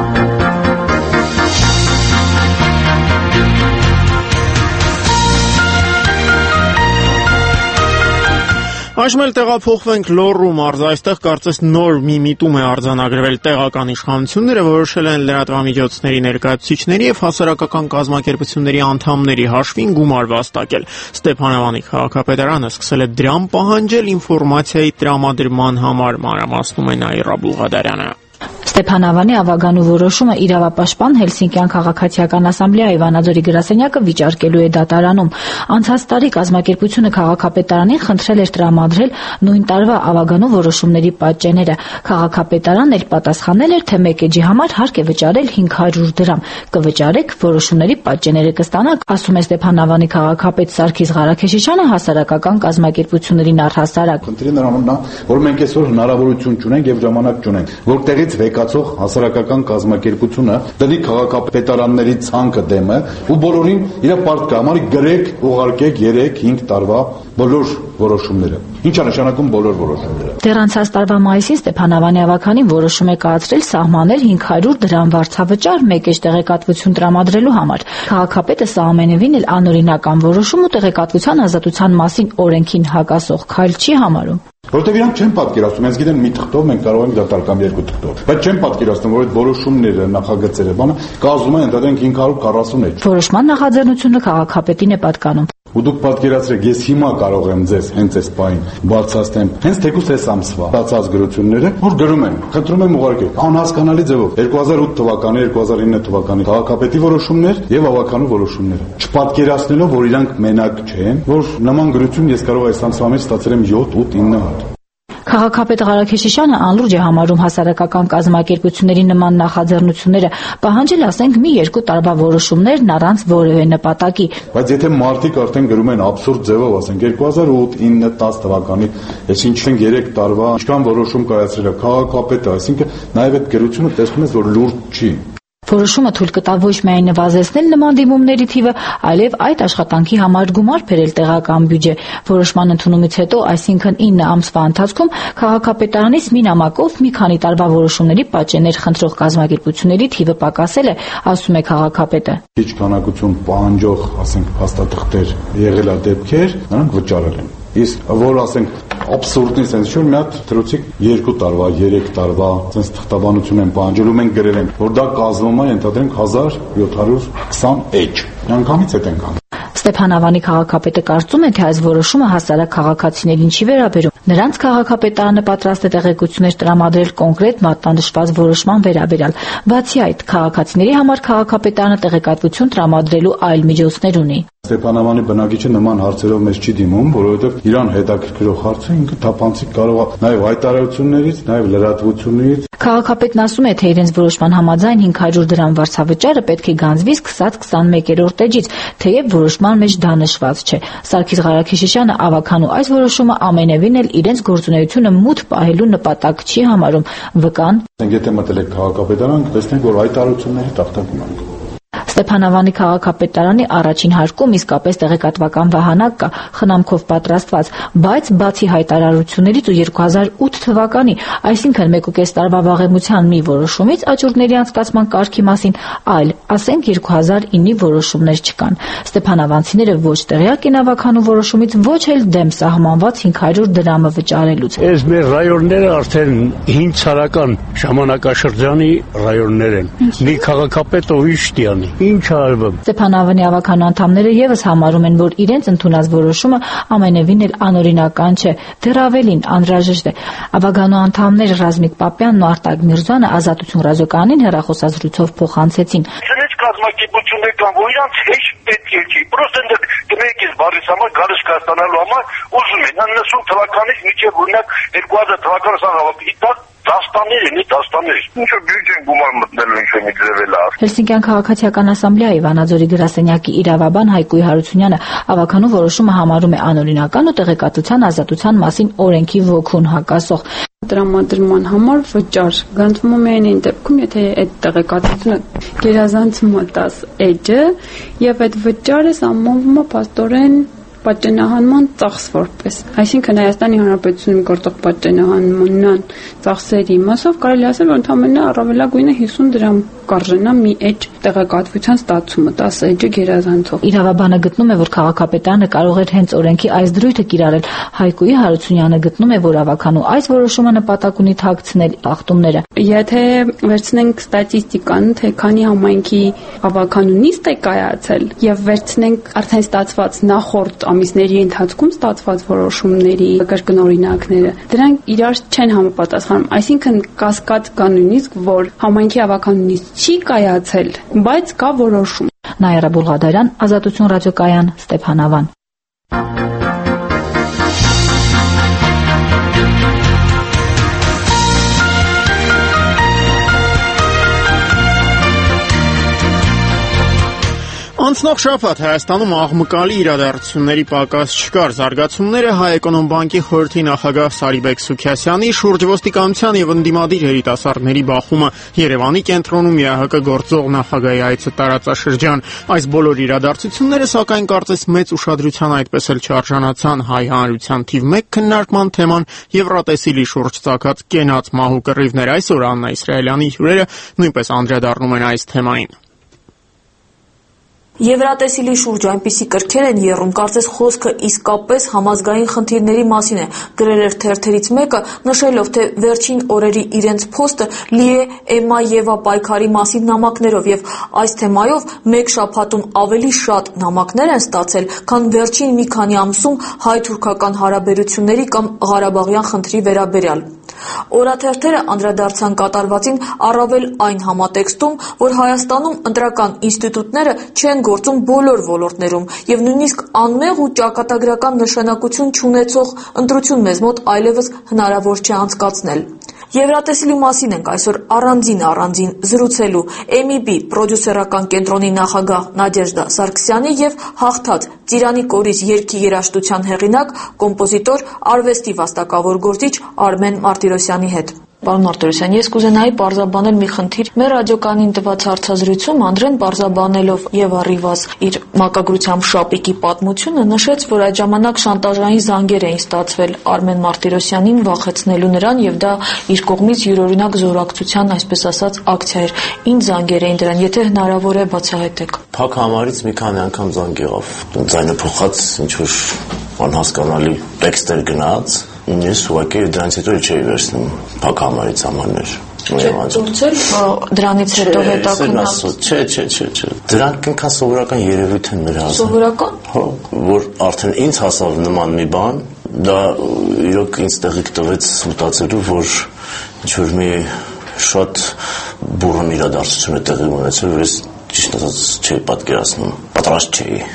Այժմ էլ տեղափոխվենք Լոռու մարզ, այստեղ կարծես նոր մի միտում է արձանագրվել տեղական իշխանությունները, որոշել են լրատվամիջոցների ներկայացուցիչների եւ հասարակական կազմակերպությունների անդամների հաշվին գումար վաստակել։ Ստեփանավանի քաղաքապետարանը սկսել է դրամ պահանջել ինֆորմացիայի տրամադրման համար, մանրամասնում է Նաիրա Բուղադարյանը։ Ստեփանավանի ավագանու որոշումը իրավապաշտպան Հելսինկյան քաղաքացիական ասամբլեայի Վանաձորի գրասենյակը վիճարկելու է դատարանում։ Անցած տարի կազմակերպությունը քաղաքապետարանին խնդրել էր տրամադրել նույն տարվա ավագանու որոշումների պատճենները։ Քաղաքապետարանն էլ պատասխանել էր, թե մեկ էջի համար հարկ է վճարել հինգ հարյուր դրամ։ Կվճարեք, որոշումների պատճենները կստանաք, ասում է Ստեփանավանի քաղաքապետ Սարգիս Ղարաքեշիշյանը հասարակական կազմակերպություններին առհասարակ։ Խնդիրը նրանումն է, որ մենք այսօր հնարավորություն չունենք եւ ժամանակ չունենք, որտեղից վեկացող հասարակական կազմակերպությունը դնի քաղաքապետարանների ցանկը դեմը ու բոլորին իր պարտքը համար գրեք, ուղարկեք երեք հինգ տարվա բոլոր որոշումները։ Ինչ է նշանակում բոլոր որոշումները։ Դեռ անցած տարվա մայիսին Ստեփանավանի ավականին որոշում է կայացրել սահմանել հինգ հարյուր դրամ վարձավճար մեկ էջ տեղեկատվություն տրամադրելու համար։ Քաղաքապետը սա ամենևին էլ անօրինական որոշում ու տեղեկատվության ազատության մասին օրենքին հակասող քայլ չի համարում։ Որտեղ իրանք չեն պատկերացնում, ես գիտեմ մի թղթով մենք կարող ենք դա տալ կամ երկու թղթով, բայց չեն պատկերացնում, որ այդ որոշումները, նախագծերը, բանը կազմում են ընդհանրեն հինգ հարյուր քառասուն էջ։ Որոշման նախաձեռնությունը քաղաքապետին է պատկանում։ Ու դուք պատկերացրեք, ես հիմա կարող եմ ձեզ հենց այս պահին բարձրացնեմ հենց թեկուզ այս ամսվա ստացած գրությունները, որ գրում են, խնդրում եմ ուղարկեք անհասկանալի ձևով երկու հազար ութ թվականի, երկու հազար ինը թվականի քաղաքապետի որոշումներ եւ ավականու որոշումները, չպատկերացնելով, որ իրանք մենակ չեն, որ նման գրություն ես կարող այս ամսվա մեջ ստացել եմ յոթ ութ ինը հատ։ Քաղաքապետ Ղարաքեշիշյանը անլուրջ է համարում հասարակական կազմակերպությունների նման նախաձեռնությունները, պահանջել ասենք մի երկու տարվա որոշումներն առանց որևէ նպատակի։ Բայց եթե մարդիկ արդեն գրում են աբսուրդ ձևով, ասենք երկու հազար ութ ինը դաս թվականի, այսինքն երեք տարվա ինչքան որոշում կայացրել է քաղաքապետը, այսինքն նաև այդ գրությունը տեսնում ես, որ լուրջ չի։ Որոշումը թույլ կտա ոչ միայն նվազեցնել նման դիմումների թիվը, այլև այդ աշխատանքի համար գումար բերել տեղական բյուջե։ Որոշման ընդունումից հետո, այսինքն ինը ամսվա ընթացքում քաղաքապետարանից մի նամակով մի քանի տարվա որոշումների պատճեններ խնդրող կազմակերպությունների թիվը պակասել է, ասում է քաղաքապետը։ Քիչ քանակություն պահանջող, ասենք, փաստաթղթեր եղել է դեպքեր, նրանք վճարել են։ Իսկ որ ասենք աբսուրդի sense շուտ մի հատ թրուցիկ երկու տարվա, երեք տարվա sense թղթաբանություն են պահանջել ու մենք գրել ենք, որ դա կազմում է ընդհանրենք հազար յոթ հարյուր քսան էջ։ Անկամից հետ ենք անում։ Ստեփանավանի քաղաքապետը կարծում է, թե այս որոշումը հասարակ քաղաքացիներին չի վերաբերում։ Նրանց քաղաքապետարանը պատրաստ է տեղեկություններ տրամադրել կոնկրետ մատնանշված որոշման վերաբերյալ։ Բացի այդ, քաղաքացիների համար քաղաքապետարանը տեղեկատվություն տրամադրելու այլ միջոցներ ունի։ Ստեփանավանի բնակիչը նման հարցերով մեզ չի դիմում, որովհետև իրան հետաքրքրող հարցը ինքը թափանցիկ կարող է նաև հայտարարություններից, նաև լրատվություններից։ Քաղաքապետն ասում է, թե իրենց որոշման համաձայն հինգ հարյուր դրամ վարձավճարը պետք է գանձվի սկսած քսանմեկերորդ էջից, թեև որոշման մեջ դա նշված չէ։ Սարգիս Ղարաքեշիշյանը ավականու այս որոշումը ամենևին էլ իրենց գործունեությունը մութ պահելու նպատակ չի համարում։ Վկան. Եթե մտել եք քաղաքապետարան, տեսնենք, որ հայտարարությունների տախտակում ենք։ Ստեփանավանի քաղաքապետարանի առաջին հարկում իսկապես տեղեկատվական վահանակ կա, խնամքով պատրաստված, բայց բացի հայտարարություններից ու երկու հազար ութ թվականի, այսինքն մեկ ու կես տարվա վաղեմության մի որոշումից աճուրդների անցկացման կարգի մասին այլ, ասենք երկու հազար իննի որոշումներ չկան։ Ստեփանավանցիները ոչ տեղյակ են ավագանու որոշումից, ոչ էլ դեմ սահմանված հինգ հարյուր դրամը վճարելուց։ Այս մեր ռայոնները արդեն հին ցարական ժամանակաշրջանի ռայոններ են։ Մի քաղաքապետ ով իշտյանի։ Ինչ արվում։ Ստեփանավանի ավագանու անդամները եւս համարում են, որ իրենց ընդունած որոշումը ամենևին էլ անօրինական չէ, դեռ ավելին անհրաժեշտ է։ Ավագանու անդամներ Ռազմիկ Պապյանն ու Արտակ Միրզյանը Ազատություն ռադիոկայանին հեռախոսազրույցով փոխանցեցին։ Կազմակերպություններ կան, որ իրանց հեշտ պետք է չի։ Պրոստը դմեկից բարիս համար գալիս կստանալու համար ուզում են իննսուն թվականից մինչև օրինակ երկու հազար թվականը սաղավապ իտակ դաստաններ են, դաստաններ։ Ինչ-որ բյուջեն գումար մտնելու ինչ-որ մի ձևել է։ Հելսինկյան քաղաքացիական ասամբլեայի Վանաձորի գրասենյակի իրավաբան Հայկույ Հարությունյանը ավագանու որոշումը համարում է անօրինական ու տեղեկատվության ազատության մասին օրենքի ոգուն հակասող։ Տրամադրման համար վճար գանձվում է միայն այն դեպքում, եթե այդ տեղեկատվությունը գերազանցում տաս էջը եւ այդ վճարը սահմանվում է փաստորեն պատճենահանման ծախս որպես։ Այսինքն Հայաստանի Հանրապետությունում գործող պատճենահանման ծախսերի մասով կարելի ասել, որ ընդամենը առավելագույնը հիսուն դրամ կարժենա մի էջ տեղեկատվության ստացումը, տասը էջը գերազանցող։ Իրավաբանը գտնում է, որ քաղաքապետարանը կարող էր հենց օրենքի այս դրույթը կիրառել։ Հայկույ Հարությունյանը գտնում է, որ ավագանու այս որոշումը նպատակ ունի թաքցնել խախտումները։ Եթե վերցնենք ստատիստիկան, թե քանի համայնքի ավագանու նիստ է կայացել եւ վերցնենք արդեն ստացված նախորդ ամիսների ընթացքում ստացված որոշումների կրկնօրինակները, դրանք իրար չեն համապատասխանում, այսինքն կասկած կա նույնիսկ, որ համայնքի ավագանու նիստ չի կայացել, բայց կա որոշում։ Նաիրա Բուլղադարյան, Ազատություն ռադիոկայան, Ստեփանավան։ Անցնող շաբաթ Հայաստանում աղմկալի իրադարձությունների պակաս չկար։ Զարգացումները Հայ-Էկոնոմբանկի խորհրդի նախագահ Սարիբեկ Սուքիասյանի շուրջ ոստիկանության եւ ընդդիմադիր երիտասարդների բախումը, Երևանի կենտրոնում ԵԱՀԿ գործող նախագահի այցը տարածաշրջան։ Այս բոլոր իրադարձությունները սակայն կարծես մեծ ուշադրության այդպես էլ չարժանացան հայ հանրության թիվ մեկ քննարկման թեման Եվրատեսիլի շուրջ ծագած կենաց մահու կռիվներ։ Այսօր Աննա Իսրայելյանի հյուրերը նույնպես անդրադառնում են այս թեմային։ Եվրատեսիլի շուրջ այնպիսի կրքեր են եռում, կարծես խոսքը իսկապես համազգային խնդիրների մասին է, գրել էր թերթերից մեկը, նշելով, թե վերջին օրերի իրենց փոստը լի է Էմմա-Եվա պայքարի մասին նամակներով եւ այս թեմայով մեկ շաբաթում ավելի շատ նամակներ են ստացել, քան վերջին մի քանի ամսում հայ-թուրքական հարաբերությունների կամ Ղարաբաղյան խնդրի վերաբերյալ։ Օրաթերթերը անդրադարձան կատարվածին առավել այն համատեքստում, որ Հայաստանում ընտրական ինստիտուտները չեն գործում բոլոր ոլորտներում եւ նույնիսկ անմեղ ու ճակատագրական նշանակություն չունեցող ընտրություն մեզ մոտ այլևս հնարավոր չէ անցկացնել։ Եվրատեսիլի մասին ենք այսօր առանձին առանձին զրուցելու Էմ ի բի պրոդյուսերական կենտրոնի նախագահ Նադեժդա Սարգսյանի եւ հաղթած Ծիրանի կորիզ երգի երաժշտության հեղինակ, կոմպոզիտոր, արվեստի վաստակավոր գործիչ Արմեն Մարտիրոսյանի հետ։ Պարոն Մարտիրոսյան, ես կուզենայի պարզաբանել մի խնդիր։ Մեր ռադիոկայանին տված հարցազրույցում Անդրեն պարզաբանելով եւ առիվազ իր մակագրությամբ շապիկի պատմությունը նշեց, որ այդ ժամանակ շանտաժային զանգեր էին ստացվել Արմեն Մարտիրոսյանին վախեցնելու նրան եւ դա իր կողմից յուրօրինակ զորակցության, այսպես ասած, ակցիա էր։ Ինչ զանգեր էին դրան, եթե հնարավոր է բացահայտեք։ Փակ համարից մի քանի անգամ զանգ եղավ։ Ձայնը փոխած ինչ որ անհասկանալի տեքստեր գնաց։ Ես ուղղակի դրանից հետո չէի վերցնում փակ համարից համարներ։ Չորցել դրանից հետո հետաքննած։ Չէ, չէ, չէ, չէ։ Դրանք ինքան սովորական երևույթ են մեր հասել։ Սովորական։ Հա, որ արդեն ինձ հասավ նման մի բան, դա իրոք ինձ տեղիք տվեց մտածելու, որ ինչ-որ մի շատ բուրըն իրադարձություն է տեղի ունեցել, որ ես ճիշտ ասած չէի պատկերացնում, պատրաստ չէի։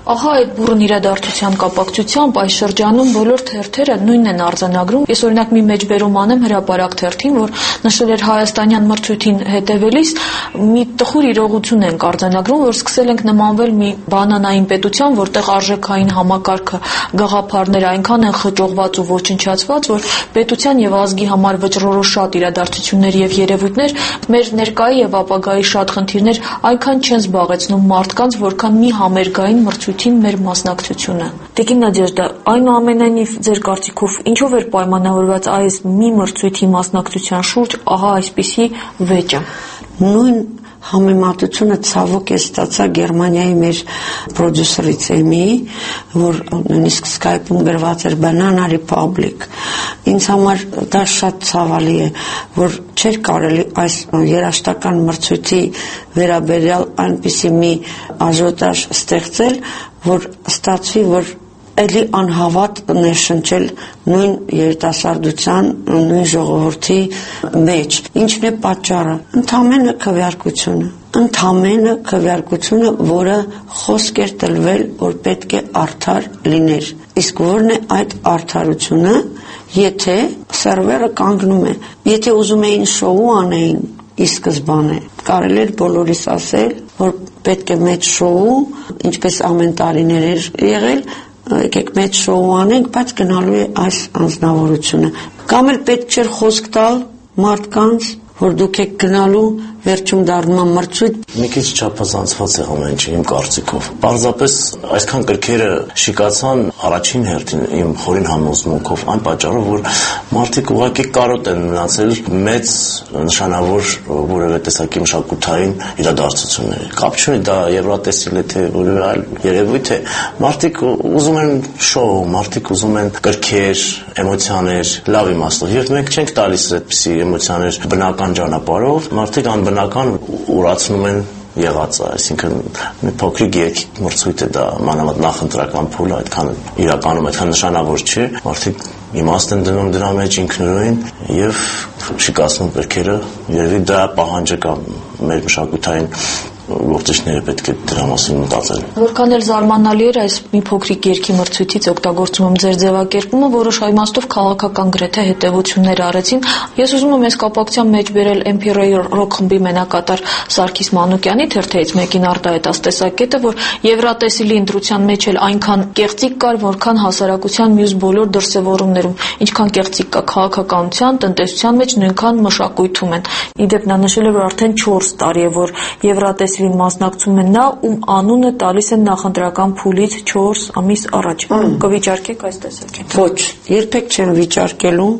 Ահա այդ բուրըն իրադարձության կապակցությամբ այս շրջանում բոլոր թերթերը նույնն են արձանագրում։ Ես օրինակ մի մեջբերում անեմ հրապարակ թերթին, որ նշել էր հայաստանյան մրցույթին հետևելիս մի տխուր իրողություն ենք արձանագրում, որ սկսել ենք նմանվել մի բանանային պետության, որտեղ արժեքային համակարգը, գաղափարները այնքան են խճողված ու ոչնչացված, որ պետության եւ ազգի համար վճռորոշ շատ իրադարձություններ եւ երևույթներ մեր ներկայի եւ ապագայի շատ խնդիրներ այնքան չեն զբաղեցնում մարդկանց, որքան մի համերգային մրցույթին մեր մասնակցությունը։ Տիկին Նադեժդա, այնուամենայնիվ ձեր կարծիքով ինչով էր պայմանավորված այս մի մրցույթի մասնակցության շուրջ ահա այսպիսի վեճը։ Նույն համեմատությունը ցավոք է ստացա Գերմանիայի մեր պրոդյուսերից Էմի, որ նույնիսկ Skype-ում գրված էր Banana Republic։ Ինձ համար դա շատ ցավալի է, որ չէր կարելի այս երաժշտական մրցույթի վերաբերյալ այնպիսի մի աժոտաժ ստեղծել, որ ստացվի, որ էլի անհավատ ներշնչել նույն երիտասարդության, նույն ժողովրդի մեջ։ Ինչն է պատճառը։ Ընդամենը քվեարկությունը, ընդամենը քվեարկությունը, որը խոսք էր տրվել, որ պետք է արդար լիներ։ Իսկ որն է այդ արդարությունը, եթե սերվերը կանգնում է, եթե ուզում էին շոու անեին, ի սկզբանե կարելի էր բոլորիս ասել, որ պետք է մեծ շոու, ինչպես ամեն տարիներ էր եղել, եկեք մեծ շոու անենք, բայց գնալու է այս անձնավորությունը։ Կամ էլ պետք չէր խոսք տալ մարդկանց, որ դուք եք գնալու, վերջում դառնում մրցույթ։ Մի քիչ չափազանցված է ամեն ինչ իմ կարծիքով։ Պարզապես այսքան գրքերը շիկացան առաջին հերթին իմ խորին համոզմունքով այն պատճառով, որ մարդիկ ուղղակի կարոտ են մնացել մեծ նշանավոր որևէ տեսակի մշակութային իրադարձությունների։ Կապ չունի դա Եվրատեսիլ է թե որևէ այլ երևույթ է։ Մարդիկ ուզում են շոու, մարդիկ ուզում են գրքեր, էմոցիաներ, լավ իմաստով։ Եվ մենք չենք տալիս այդպիսի էմոցիաներ բնական ճանապարհով, մարդիկ անբնական ուրացնում են եղածը, այսինքն մի փոքրիկ երգ մրցույթ է դա, մանավանդ նախընտրական փուլը այդքան իրականում այդքան նշանավոր չէ, մարդիկ իմաստ են դնում դրա մեջ ինքնուրույն եւ շիկացնում գրքերը, երևի դա պահանջը կա մեր մշակութային գործիչները պետք է դրա մասին մտածել։ Որքան էլ զարմանալի էր այս մի փոքրիկ երգի մրցույթից օգտագործում եմ ձեր ձևակերպումը, որոշ իմաստով քաղաքական գրեթե հետևություններ արեցին։ Ես ուզում եմ այս կապակցությամբ մեջ բերել Emperor Rock խմբի մենակատար Սարգիս Մանուկյանի թերթերից մեկին արտահայտած տեսակետը, որ Եվրատեսիլի ընտրության մեջ էլ այնքան կեղծիք կար, որքան հասարակության մյուս բոլոր դրսևորումներում, ինչքան կեղծիք կա քաղաքականության, տնտեսության մեջ, նույնքան մշակույթում են։ Իդեպ նա նշել է, որ արդեն չորս տարի է, որ Եվրատեսիլին մասնակցում է նա, ում անունը տալիս են նախընտրական փուլից չորս ամիս առաջ։ Կվիճարկեք այս տեսակետը։ Ոչ, երբեք չեմ վիճարկելու։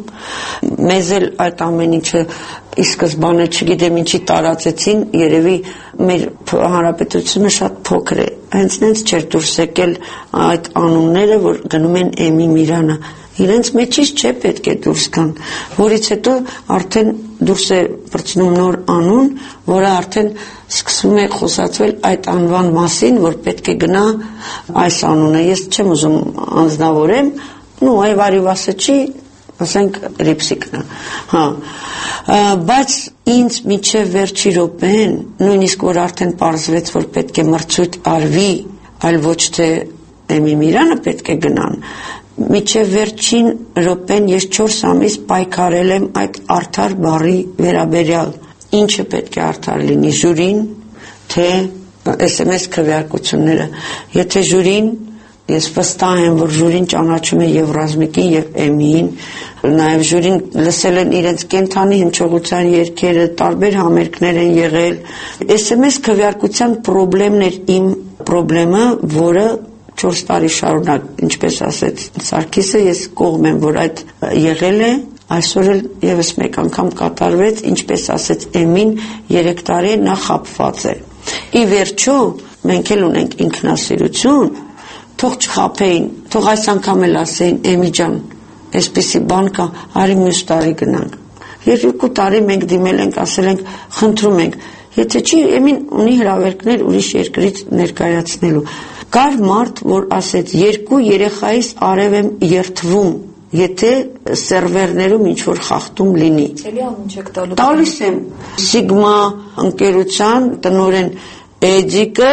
Մեզ էլ այդ ամեն ինչը ի սկզբանե չգիտեմ ինչի տարածեցին, երևի մեր հանրապետությունը շատ փոքր է։ Հենց նենց չէր դուրս եկել այդ անունները, որ գնում են Էմի Միրանը։ Իրենց մեջից չէ պետք է դուրս գան, որից հետո արդեն դուրս է բրցնում նոր անուն, որը արդեն սկսում է խոսացվել այդ անվան մասին, որ պետք է գնա այս անունը։ Ես չեմ ուզում անձնավորեմ, նու այ վարիվասը չի, ասենք Ռիփսիկն է։ Հա։ Բայց ինձ միջև վերջի րոպեն, նույնիսկ որ արդեն պարզվեց, որ պետք է մրցույթ արվի, այլ ոչ թե Էմի Միրանը պետք է գնան, միջև վերջին րոպեն ես չորս ամիս պայքարել եմ այդ արդար բառի վերաբերյալ։ Ինչը պետք է արդար լինի, ժյուրին, թե էս էմ էս քվեարկությունները։ Եթե ժյուրին, ես վստահ եմ, որ ժյուրին ճանաչում է եւ Ռազմիկին եւ Էմիին, նաեւ ժյուրին լսել են իրենց կենթանի հնչողության երգերը, տարբեր համերգներ են եղել։ Էս էմ էս քվեարկության խնդիրն էր իմ խնդրեմը, որը չորս տարի շարունակ, ինչպես ասեց Սարգիսը, ես կողմ եմ, որ այդ եղել է, այսօր էլ եւս մեկ անգամ կատարվեց, ինչպես ասեց Էմին, երեք տարի նա խաբված է։ Ի վերջո, մենք էլ ունենք ինքնասիրություն, թող չխաբեին, թող այս անգամ էլ ասեին Էմի ջան, այսպիսի բան կա, արի մյուս տարի գնանք։ Երկու տարի մենք դիմել ենք, ասել ենք, խնդրում ենք, եթե չի, Էմին ունի հրավերքներ ուրիշ երկրից ներկայացնելու։ Կար մարդ, որ ասեց, երկու երեխայիս արև եմ երթվում, եթե սերվերներում ինչ-որ խախտում լինի։ Էլի անուն չեք տալու։ Տալիս եմ Sigma ընկերության տնօրեն Էդիկը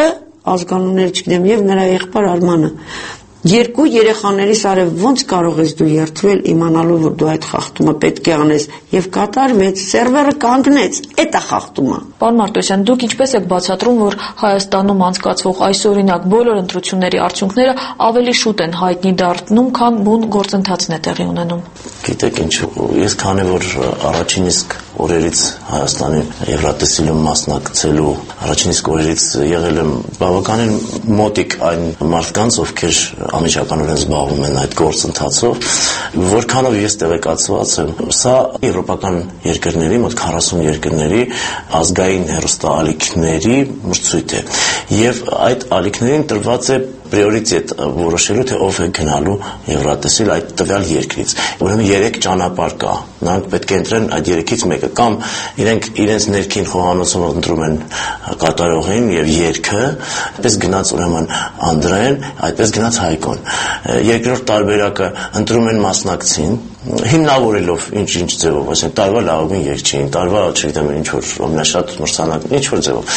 ազգանունները չգիտեմ, եւ նրա եղբայր Արմանը։ Երկու երեխաներիս արև ոնց կարող ես դու երթվել իմանալով որ դու այդ խախտումը պետք է անես եւ կատարվեց սերվերը կանգնեց էտա խախտումը։ Պարոն Մարտիրոսյան, դուք ինչպես եք բացատրում որ Հայաստանում անցկացվող այսօրինակ բոլոր ընտրությունների արդյունքները ավելի շուտ են հայտնի դառնում, քան բուն գործընթացն է տեղի ունենում։ Գիտեք ինչ, ես քանի որ առաջին իսկ օրերից Հայաստանի Եվրատեսիլում մասնակցելու առաջին իսկ օրերից եղել եմ բավականին մոտիկ այն մարդկանց, ովքեր անմիջականորեն զբաղվում են այդ գործընթացով, որքանով ես տեղեկացված եմ, սա եվրոպական երկրների, մոտ քառասուն երկրների ազգային հեռուստաալիքների մրցույթ է, եւ այդ ալիքներին տրված է պրիորիտետ որոշելու թե ով է գնալու Եվրատեսիլ այդ տվյալ երկրից։ Ուրեմն երեք ճանապարհ կա։ Նրանք պետք է ընտրեն այդ երեքից մեկը, կամ իրենք իրենց ներքին խոհանոցում ընտրում են կատարողին եւ երգը, այդպես գնաց ուրեմն Անդրեն, այդպես գնաց Հայկոն։ Երկրորդ տարբերակը ընտրում են մասնակցին, հիմնավորելով ինչ-ինչ ձևով, ասենք տարվա լավագույն երգչին, տարվա, չգիտեմ, ինչ որ ամենաշատ մրցանակ, ինչ որ ձևով։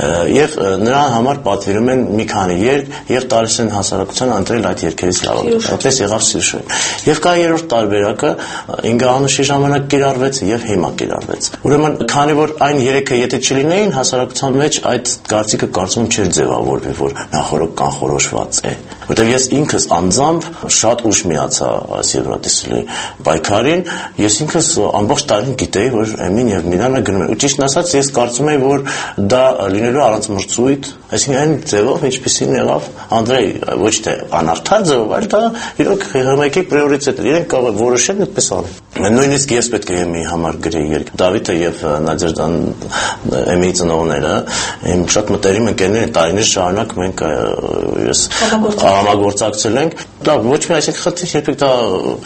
Եվ նրա համար պատվիրում են մի քանի երգ եւ տալիս են հասարակության ընտրել այդ երգերից լավը։ Այդպես եղավ Սիրշոյին։ Եվ կա երրորդ տարբերակը, ինգանուշի ժամանակ կիրառվեց եւ հիմա կիրառվեց։ Ուրեմն, քանի որ այն երեքը եթե չլինեին, հասարակության մեջ այդ կարծիքը կարծում չէր ձևավորվի, որ նախորդ կանխորոշված է։ Որտեղ ես ինքս անձամբ շատ ուշ միացա այս Եվրատեսիլի պայքարին, ես ինքս ամբողջ տարին գիտեի, որ Էմին եւ Միլանը գնում են։ Ու ճիշտ ասած, ես կարծում եի, որ դա լինելու առանց մրցույթ, այսինքն այն ձևով, ինչպեսին եղավ Անդրեյ, ոչ թե անարդար ձևով, այլ դա իրոք ՀՄԿ-ի պրիորիտետ է։ Իրենք կարող են որոշել այդպես անել։ Նույնիսկ ես պետք է Էմիի համար գրեի երգ։ Դավիթը եւ Նադեժդան Էմիի ծնողները իմ շատ մտերիմ ընկերներ են, տարիներ շարունակ մենք ես համագործակցել ենք։ Դա ոչ մի այսինքն խնդիր երբեք դա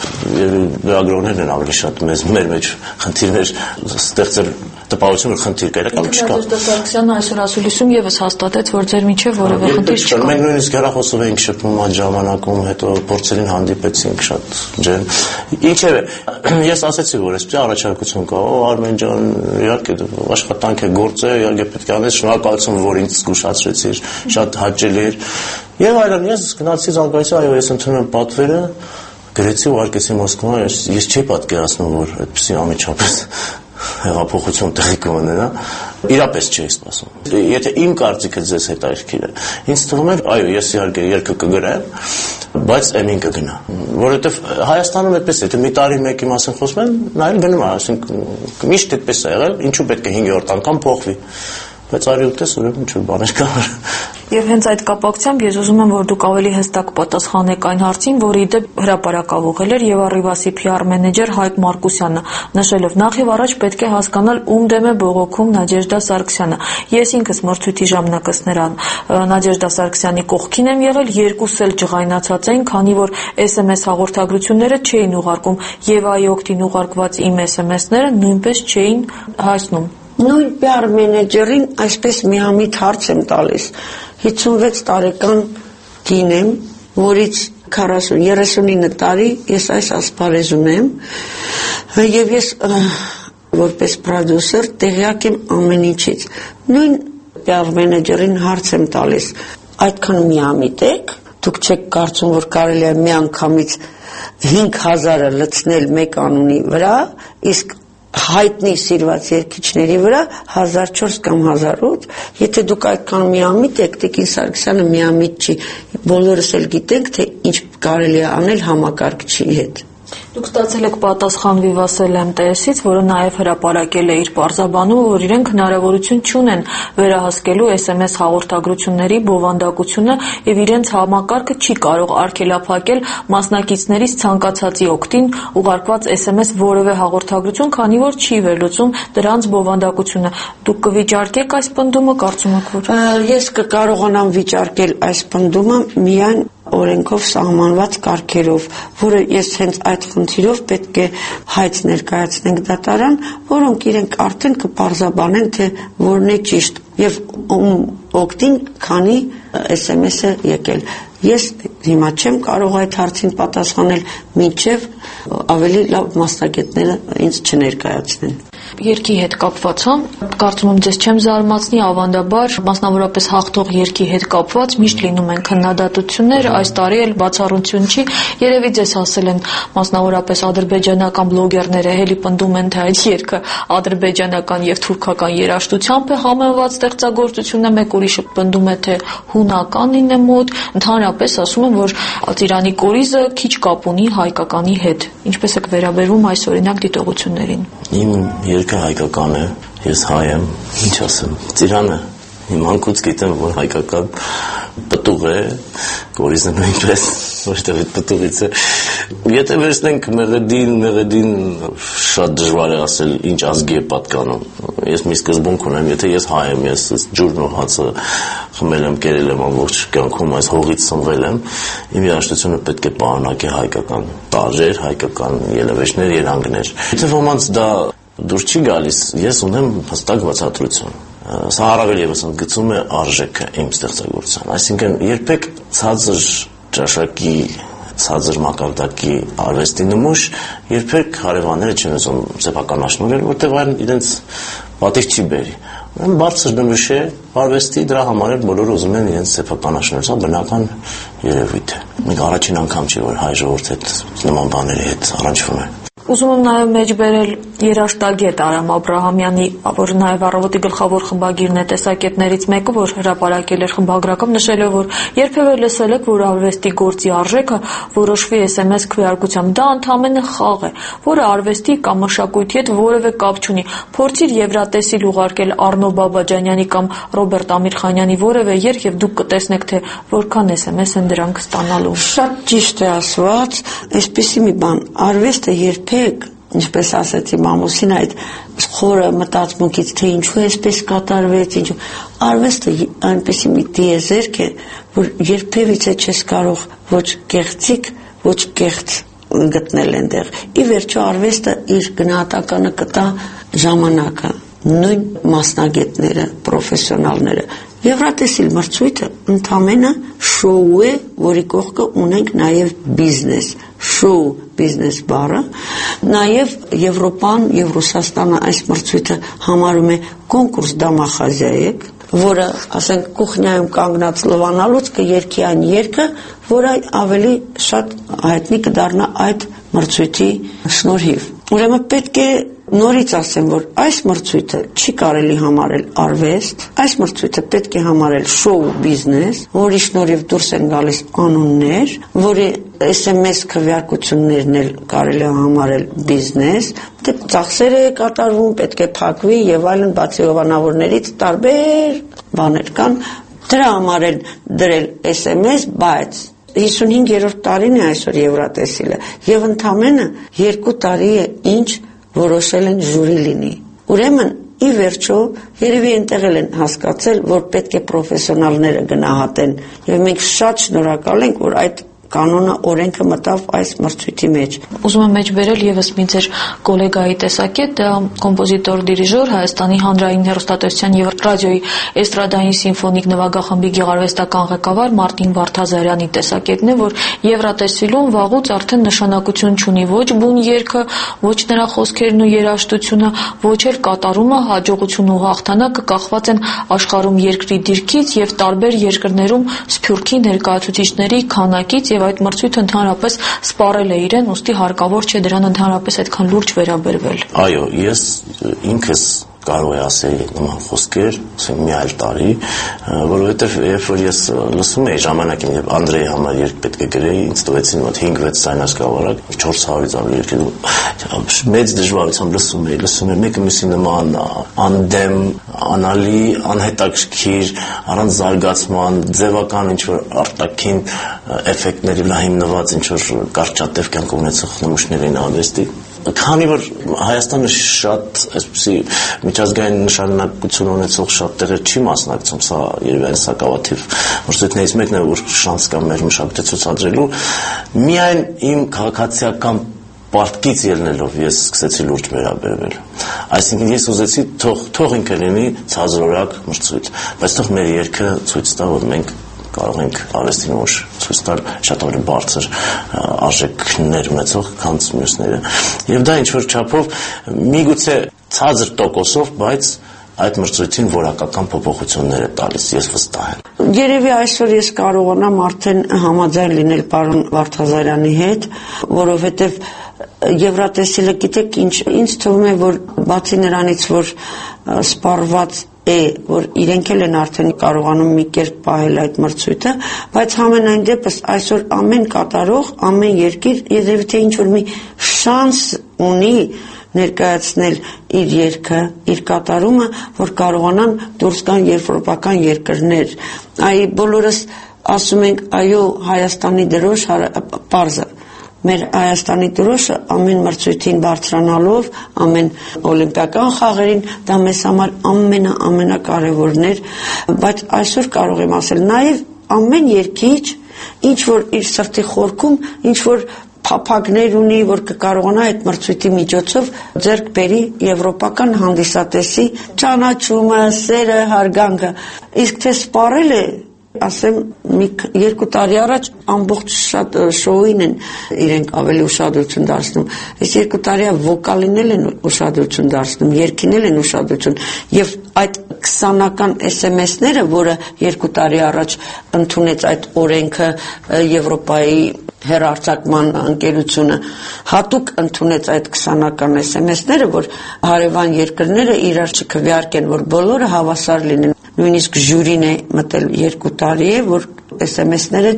լրագրողներն են ավելի շատ մեզ մեր մեջ խնդիրներ ստեղծել տպավորություն որ խնդիր կա, կամ չկա։ Նադեժդա Սարգսյանը այսօր ասուլիսում եւս հաստատեց, որ ձեր միջև որևէ խնդիր չկա։ Մենք նույնիսկ հեռախոսով էինք շփվում այդ ժամանակում, հետո փորձերին հանդիպեցինք շատ ջեն։ Ինչևէ, ես ասացի, որ այսպես առաջարկություն կա, օ Արմեն ջան, իհարկե աշխատանք է, գործ է, իհարկե պետք է անես, շնորհակալություն, որ ինձ զգուշացրեցիր, շատ հաճելի էր։ Եվ այլն, ես գնացի զանգացի, այո, ես ընդունում եմ պատվերը, գրեցի ու արկեցի Մոսկվա, ես ես չի պատկերացնում, որ այդպեսի անմիջապես հեղափոխություն տեղի կունենա, իրապես չի սպասում։ Եթե իմ կարծիքը ձեզ հետաքրքիր է, ինձ թվում է, այո, ես իհարկե երգը կգրեմ, բայց Էմին կգնա, որովհետև Հայաստանում այդպես է, եթե մի տարի մեկի մասին խոսում են, նա էլ գնում է, ասենք միշտ այդպես է եղել, ինչու պետք է հինգերորդ անգամ փոխվի։ Բայց արի ուտես ուրեմն ինչ որ բաներ կա։ Եվ հենց այդ կապակցությամբ ես ուզում եմ, որ դուք ավելի հստակ պատասխանեք այն հարցին, որի դեպ հրապարակավողել էր եւ Arrivas-ի P R մենեջեր Հայկ Մարկոսյանը, նշելով նախ եւ առաջ պետք է հասկանալ ում դեմ է բողոքում Նադեժդա Սարգսյանը։ Ես ինքս մրցույթի ժամանակս նրան Նադեժդա Սարգսյանի կողքին եմ եղել, երկուս էլ ջղայնացած էին, քանի որ S M S հաղորդագրությունները չէին ուղարկում եւ այ օկտին ուղարկված իմ S M S-ները նույնպես չէին հասնում։ Նույն P R մենեջերին այսպես միամիտ հարց եմ տալիս։ հիսունվեց տարեկան կին եմ, որից քառասուն երեսունինը տարի ես այս ասպարեզում եմ, եւ ես որպես պրոդյուսեր տեղյակ եմ ամեն ինչից։ Նույն P R մենեջերին հարց եմ տալիս. այդքան միամիտ եք, դուք չեք կարծում, որ կարելի է մի անգամից հինգ հազարը լցնել մեկ անունի վրա, իսկ հայտնի սիրված երգիչների վրա հազար չորս կամ հազար ութ, եթե դուք այդքան միամիտ եք, Տիկին Սարգսյանը միամիտ չի, բոլորս էլ գիտենք, թե ինչ կարելի է անել համակարգչի հետ։ Դուք ստացել եք պատասխան Vivace-L M T S-ից, որը նաև հրապարակել է իր պարզաբանում, որ իրենք հնարավորություն չունեն վերահսկելու S M S հաղորդագրությունների բովանդակությունը եւ իրենց համակարգը չի կարող արգելափակել մասնակիցներից ցանկացածի օգտին ուղարկված S M S որևէ հաղորդագրություն, քանի որ չի վերլուծում դրանց բովանդակությունը։ Դուք կվիճարկեք այս պնդումը, կարծում եք որ։ Ես կկարողանամ վիճարկել այս պնդումը միայն օրենքով սահմանված կարգերով, որը ես հենց այդ խնդիրով պետք է հայց ներկայացնենք դատարան, որոնք իրենք արդեն կպարզաբանեն, թե որն է ճիշտ եւ ում օգտին քանի S M S է եկել։ Ես հիմա չեմ կարող այդ հարցին պատասխանել, մինչև ավելի լավ մասնագետները ինձ չներկայացնեն։ Երկի հետ կապված, հա, կարծում եմ ձեզ չեմ զարմացնի, ավանդաբար, մասնավորապես հաղթող երկի հետ կապված միշտ լինում են քննադատություններ, այս տարի էլ բացառություն չի, երևի ձեզ ասել են մասնավորապես ադրբեջանական բլոգերները հելի պնդում են, թե այդ երգը ադրբեջանական եւ թուրքական երաժշտությամբ է համեմված ստեղծագործություն է, մեկ ուրիշը պնդում է, թե հունականին է մոտ, ընդհանրապես ասում են, որ Ծիրանի կորիզը քիչ կապ ունի հայկականի հետ։ Ինչպես եք վերաբերվում այս օրինակ դիտողություններին։ Իմ երկը հայկական է, ես հայ եմ, ինչ ասեմ, Ծիրանը իմ անկուց գիտեմ, որ հայկական պտուղ է, կորիզը նույնպես, որտեղ այդ պտուղից է։ Եթե վերցնենք մեղեդին, մեղեդին շատ դժվար է ասել ինչ ազգի է պատկանում։ Ես մի սկզբունք ունեմ, եթե ես հայ եմ, ես ջուրն ու հացը խմել եմ, կերել եմ ամբողջ կյանքում, այս հողից սնվել եմ, իմ երաժշտությունը պետք է պարունակի հայկական տարրեր, հայկական ելևէջներ, երանգներ։ Եթե ոմանց դա դուր չի գալիս, ես ունեմ հստակ բացատրություն։ Սա առավել ևս ընդգծում է արժեքը իմ ստեղծագործության։ Այսինքն երբեք ցածր ճաշակի, ցածր մակարդակի արվեստի նմուշ երբեք հարևանները չեն ուզում սեփականաշնորհել, որտեղ այն իրենց պատիվ չի բերի։ Ուրեմն բարձր նմուշ է արվեստի, դրա համար էլ բոլորը ուզում են իրենց սեփականաշնորհել, սա բնական երևույթ է։ Մենք առաջին անգամ չի, որ հայ ժողովուրդը այդ նման բաների հետ առնչվում է։ Ուզում եմ նաև մեջ բերել երաժշտագետ Արամ Աբրահամյանի, որը նաև առավոտի գլխավոր խմբագիրն է տեսակետներից մեկը, որ հրապարակել էր խմբագրակում, նշելով, որ երբևէ լսել եք, որ արվեստի գործի արժեքը որոշվի էս էմ էս քվեարկությամբ, դա ընդամենը խաղ է, որը արվեստի կամ մշակույթի հետ որևէ կապ չունի։ Փորձիր Եվրատեսիլ ուղարկել Արնո Բաբաջանյանի կամ Ռոբերտ Ամիրխանյանի որևէ երգ եւ դուք կտեսնեք, թե որքան էս էմ էս են դրանք ստանալու։ Շատ ճիշտ է ասված, այսպեսի մի բան, արվեստը երբեք, ինչպես ասացի մամուսին, այդ խորը մտածմունքից, թե ինչու այսպես կատարվեց, ինչու արվեստը այնպեսի մի տիեզերք է, որ երբևիցե չես կարող ոչ կեղծիկ, ոչ կեղծ գտնել այնտեղ։ Ի վերջո արվեստը իր գնահատականը կտա ժամանակը, նույն մասնագետները, պրոֆեսիոնալները։ Եվրատեսիլ մրցույթը ընդամենը շոու է, որի կողքը ունենք նաև բիզնես, շոու բիզնես բառը, նաև Եվրոպան եւ Ռուսաստանը այս մրցույթը համարում է կոնկուրս դամախազիայեք, որը, ասենք, կուխնյայում կանգնած լվանալուց կերքի այն երգը, որը ավելի շատ հայտնի կդառնա այդ մրցույթի շնորհիվ։ Ուրեմն պետք է նորից ասեմ, որ այս մրցույթը չի կարելի համարել արվեստ, այս մրցույթը պետք է համարել շոու բիզնես, որի շնորհիվ դուրս են գալիս անուններ, որի էս էմ էս քվեարկություններն էլ կարելի է համարել բիզնես, դե ծախսեր է կատարվում, պետք է փակվի եւ այլն, բացի հովանավորներից տարբեր բաներ կան, դրա համար են դրել էս էմ էս, բայց հիսունհինգերորդ տարին է այսօր Եվրատեսիլը եւ ընդամենը երկու տարի է ինչ որոշել են ժյուրի լինի։ Ուրեմն ի վերջո երևի այնտեղ են հասկացել, որ պետք է պրոֆեսիոնալները գնահատեն եւ մենք շատ շնորհակալ ենք, որ այդ կանոնը օրենքը մտավ այս մրցույթի մեջ։ Ուզում եմ մեջ բերել եւս մի ձեր գոլեգայի տեսակետ, կոմպոզիտոր, դիրիժոր, Հայաստանի հանրային հեռուստատեսության եւ ռադիոյի էստրադային սիմֆոնիկ նվագախմբի գեղարվեստական ղեկավար Մարտին Վարդազարյանի տեսակետն է, որ Եվրատեսիլում վաղուց արդեն նշանակություն չունի ոչ բուն երգը, ոչ նրա խոսքերն ու երաժշտությունը, ոչ էլ կատարումը, հաջողությունն ու հաղթանակը կախված են աշխարհում երկրի դիրքից եւ տարբեր երկրներում սփյուռքի ներկայացուցիչների քանակից եւ այդ մրցույթը ընդհանրապես սպառել է իրեն, ուստի հարկավոր չէ դրան ընդհանրապես այդքան լուրջ վերաբերվել։ Այո, ես ինքս կարող է ասել նման խոսքեր, ասենք մի այլ տարի, որովհետև երբ որ ես լսում էի ժամանակին, երբ Անդրեի համար երգ պետք է գրեի, ինձ տվեցին մոտ հինգ-վեց ձայնասկավառակ, չորս հարյուրից ավելի երգ, մեծ դժվարությամբ լսում էի, լսում էի, մեկը մյուսի նման անդեմ, անալի, անհետաքրքիր, առանց զարգացման, ձևական ինչ-որ արտաքին էֆեկտների վրա հիմնված ինչ-որ կարճատև կյանք ունեցող նմուշներ էին արվեստի։ Քանի որ Հայաստանը շատ այսպիսի միջազգային նշանակություն ունեցող շատ տեղեր չի մասնակցում, սա երևի այն սակավաթիվ մրցույթներից մեկն է, որ շանս կա մեր մշակույթը ցուցադրելու, միայն իմ քաղաքացիական պարտքից ելնելով ես սկսեցի լուրջ վերաբերվել։ Այսինքն ես ուզեցի թող թող ինքը լինի ցածրորակ մրցույթ, բայց թող մեր երգը ցույց տա, որ մենք կարող ենք արվեստի նոր ցույց տալ շատ ավելի բարձր արժեքներ ունեցող, քան մյուսները։ Եվ դա ինչ որ չափով միգուցե ցածր տոկոսով, բայց այդ մրցույթին որակական փոփոխություններ է տալիս, ես վստահ եմ։ Երևի այսօր ես կարողանամ արդեն համաձայն լինել պարոն Վարդազարյանի հետ, որովհետև Եվրատեսիլը գիտեք ինչ, ինձ թվում է, որ բացի նրանից, որ սպառված է, որ իրենք էլ են արդեն կարողանում մի կերպ պահել այդ մրցույթը, բայց համենայն դեպս այսօր ամեն կատարող, ամեն երկիր երևի թե ինչ որ մի շանս ունի ներկայացնել իր երգը, իր կատարումը, որ կարողանան դուրս գան եվրոպական երկրներ։ Այ բոլորս ասում ենք, այո, Հայաստանի դրոշ, պարզը։ Մեր Հայաստանի դրոշը ամեն մրցույթին բարձրանալով, ամեն օլիմպիական խաղերին, դա մեզ համար ամենա ամենակարևորն էր, բայց այսօր կարող եմ ասել, նաև ամեն երկիչ, ինչ որ իր սրտի խորքում, ինչ որ փափագներ ունի, որ կկարողանա այդ մրցույթի միջոցով ձեռք բերի եվրոպական հանդիսատեսի ճանաչումը, սերը, հարգանքը։ Իսկ թե սպառել է, ասեմ, մի երկու տարի առաջ ամբողջ շատ շոուին են իրենք ավելի ուշադրություն դարձնում։ Այս երկու տարի վոկալին են ուշադրություն դարձնում, երգին են ուշադրություն, եւ այդ քսանական էս էմ էս-ները, որը երկու տարի առաջ ընդունեց այդ օրենքը Եվրոպայի հեռարձակման ընկերությունը, հատուկ ընդունեց այդ քսանական էս էմ էս-ները, որ հարևան երկրները իրար չքվեարկեն, որ բոլորը հավասար լինեն։ Նույնիսկ ժյուրին է մտել երկու տարի է, որ էս էմ էս-ները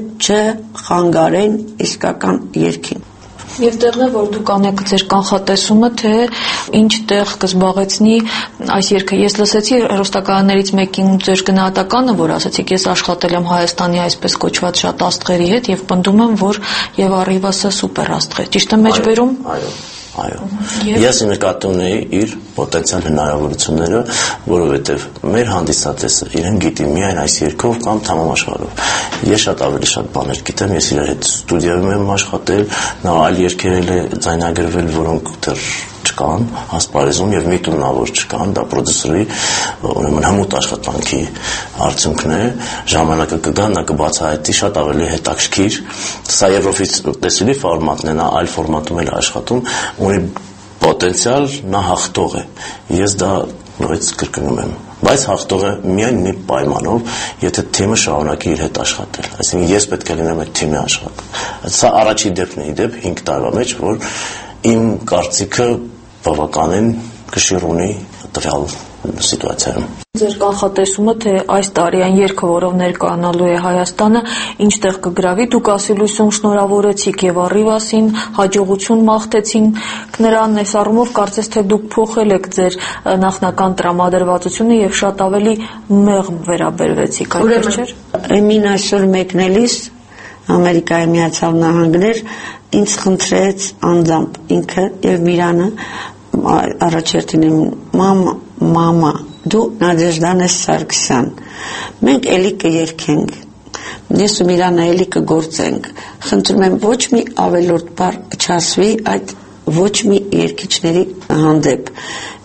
չխանգարեն իսկական երգին։ Եվ տեղն է, որ դուք անեք ձեր կանխատեսումը, թե ինչ տեղ կզբաղեցնի այս երգը։ Ես լսեցի հեռուստակայաններից մեկին ձեր գնահատականը, որ ասացիք, ես աշխատել եմ Հայաստանի այսպես կոչված շատ աստղերի հետ եւ պնդում եմ, որ եւ Arrivas-ը սուպեր աստղ է։ Ճիշտ եմ մեջբերում։ Այո, այո։ Ես նկատի ունեի իր պոտենցիալ հնարավորությունները, որովհետև մեր հանդիսատեսը իրեն գիտի միայն այս երգով կամ թամամաշխարհով։ Ես շատ ավելի շատ բաներ գիտեմ, ես իր հետ ստուդիայում եմ աշխատել, նա այլ երգեր է ձայնագրվել, որոնք դեռ չկան ասպարեզում եւ միտումնավոր չկան, դա պրոդյուսերի ուրեմն հմուտ աշխատանքի արդյունքն է, ժամանակը կգա, նա կբացահայտի շատ ավելի հետաքրքիր, սա Եվրոպայի ֆորմատն է, նա այլ ֆորմատում էլ աշխատում, ունի պոտենցիալ, նա հաղթող է, ես դա նորից կրկնում եմ, բայց հաղթող է միայն մի պայմանով, եթե թիմը շարունակի իր հետ աշխատել, այսինքն ես պետք է լինեմ այդ թիմի աշխատող։ Սա առաջի դեպքն է, իդեպ հինգ տարվա մեջ, որ իմ կարծիքը բավականին կշիռ ունի տվյալ սիտուացիայում։ Ձեր կանխատեսումը, թե այս տարի այն երգը, որով ներկայանալու է Հայաստանը, ինչտեղ կգրավի, դուք ասիլույսում շնորհավորեցիք եւ Arrivas-ին, հաջողություն մաղթեցինք նրան, այս առումով կարծես թե դուք փոխել եք ձեր նախնական տրամադրվածությունը եւ շատ ավելի մեղմ վերաբերվեցիք, այդպես չէ՞։ Եմին այսօր մեկնելիս Ամերիկայի Միացյալ Նահանգներ ինձ խնդրեց անձամբ ինքը եւ Միրանը առաջերտին եմ մամա մամա դու Նադեժդան Սարգսյան մենք էլի կերքենք ես ու Միրանը էլի կգործենք խնդրում եմ ոչ մի ավելորդ բառ չասվի այդ ոչ մի երգիչների հանդեպ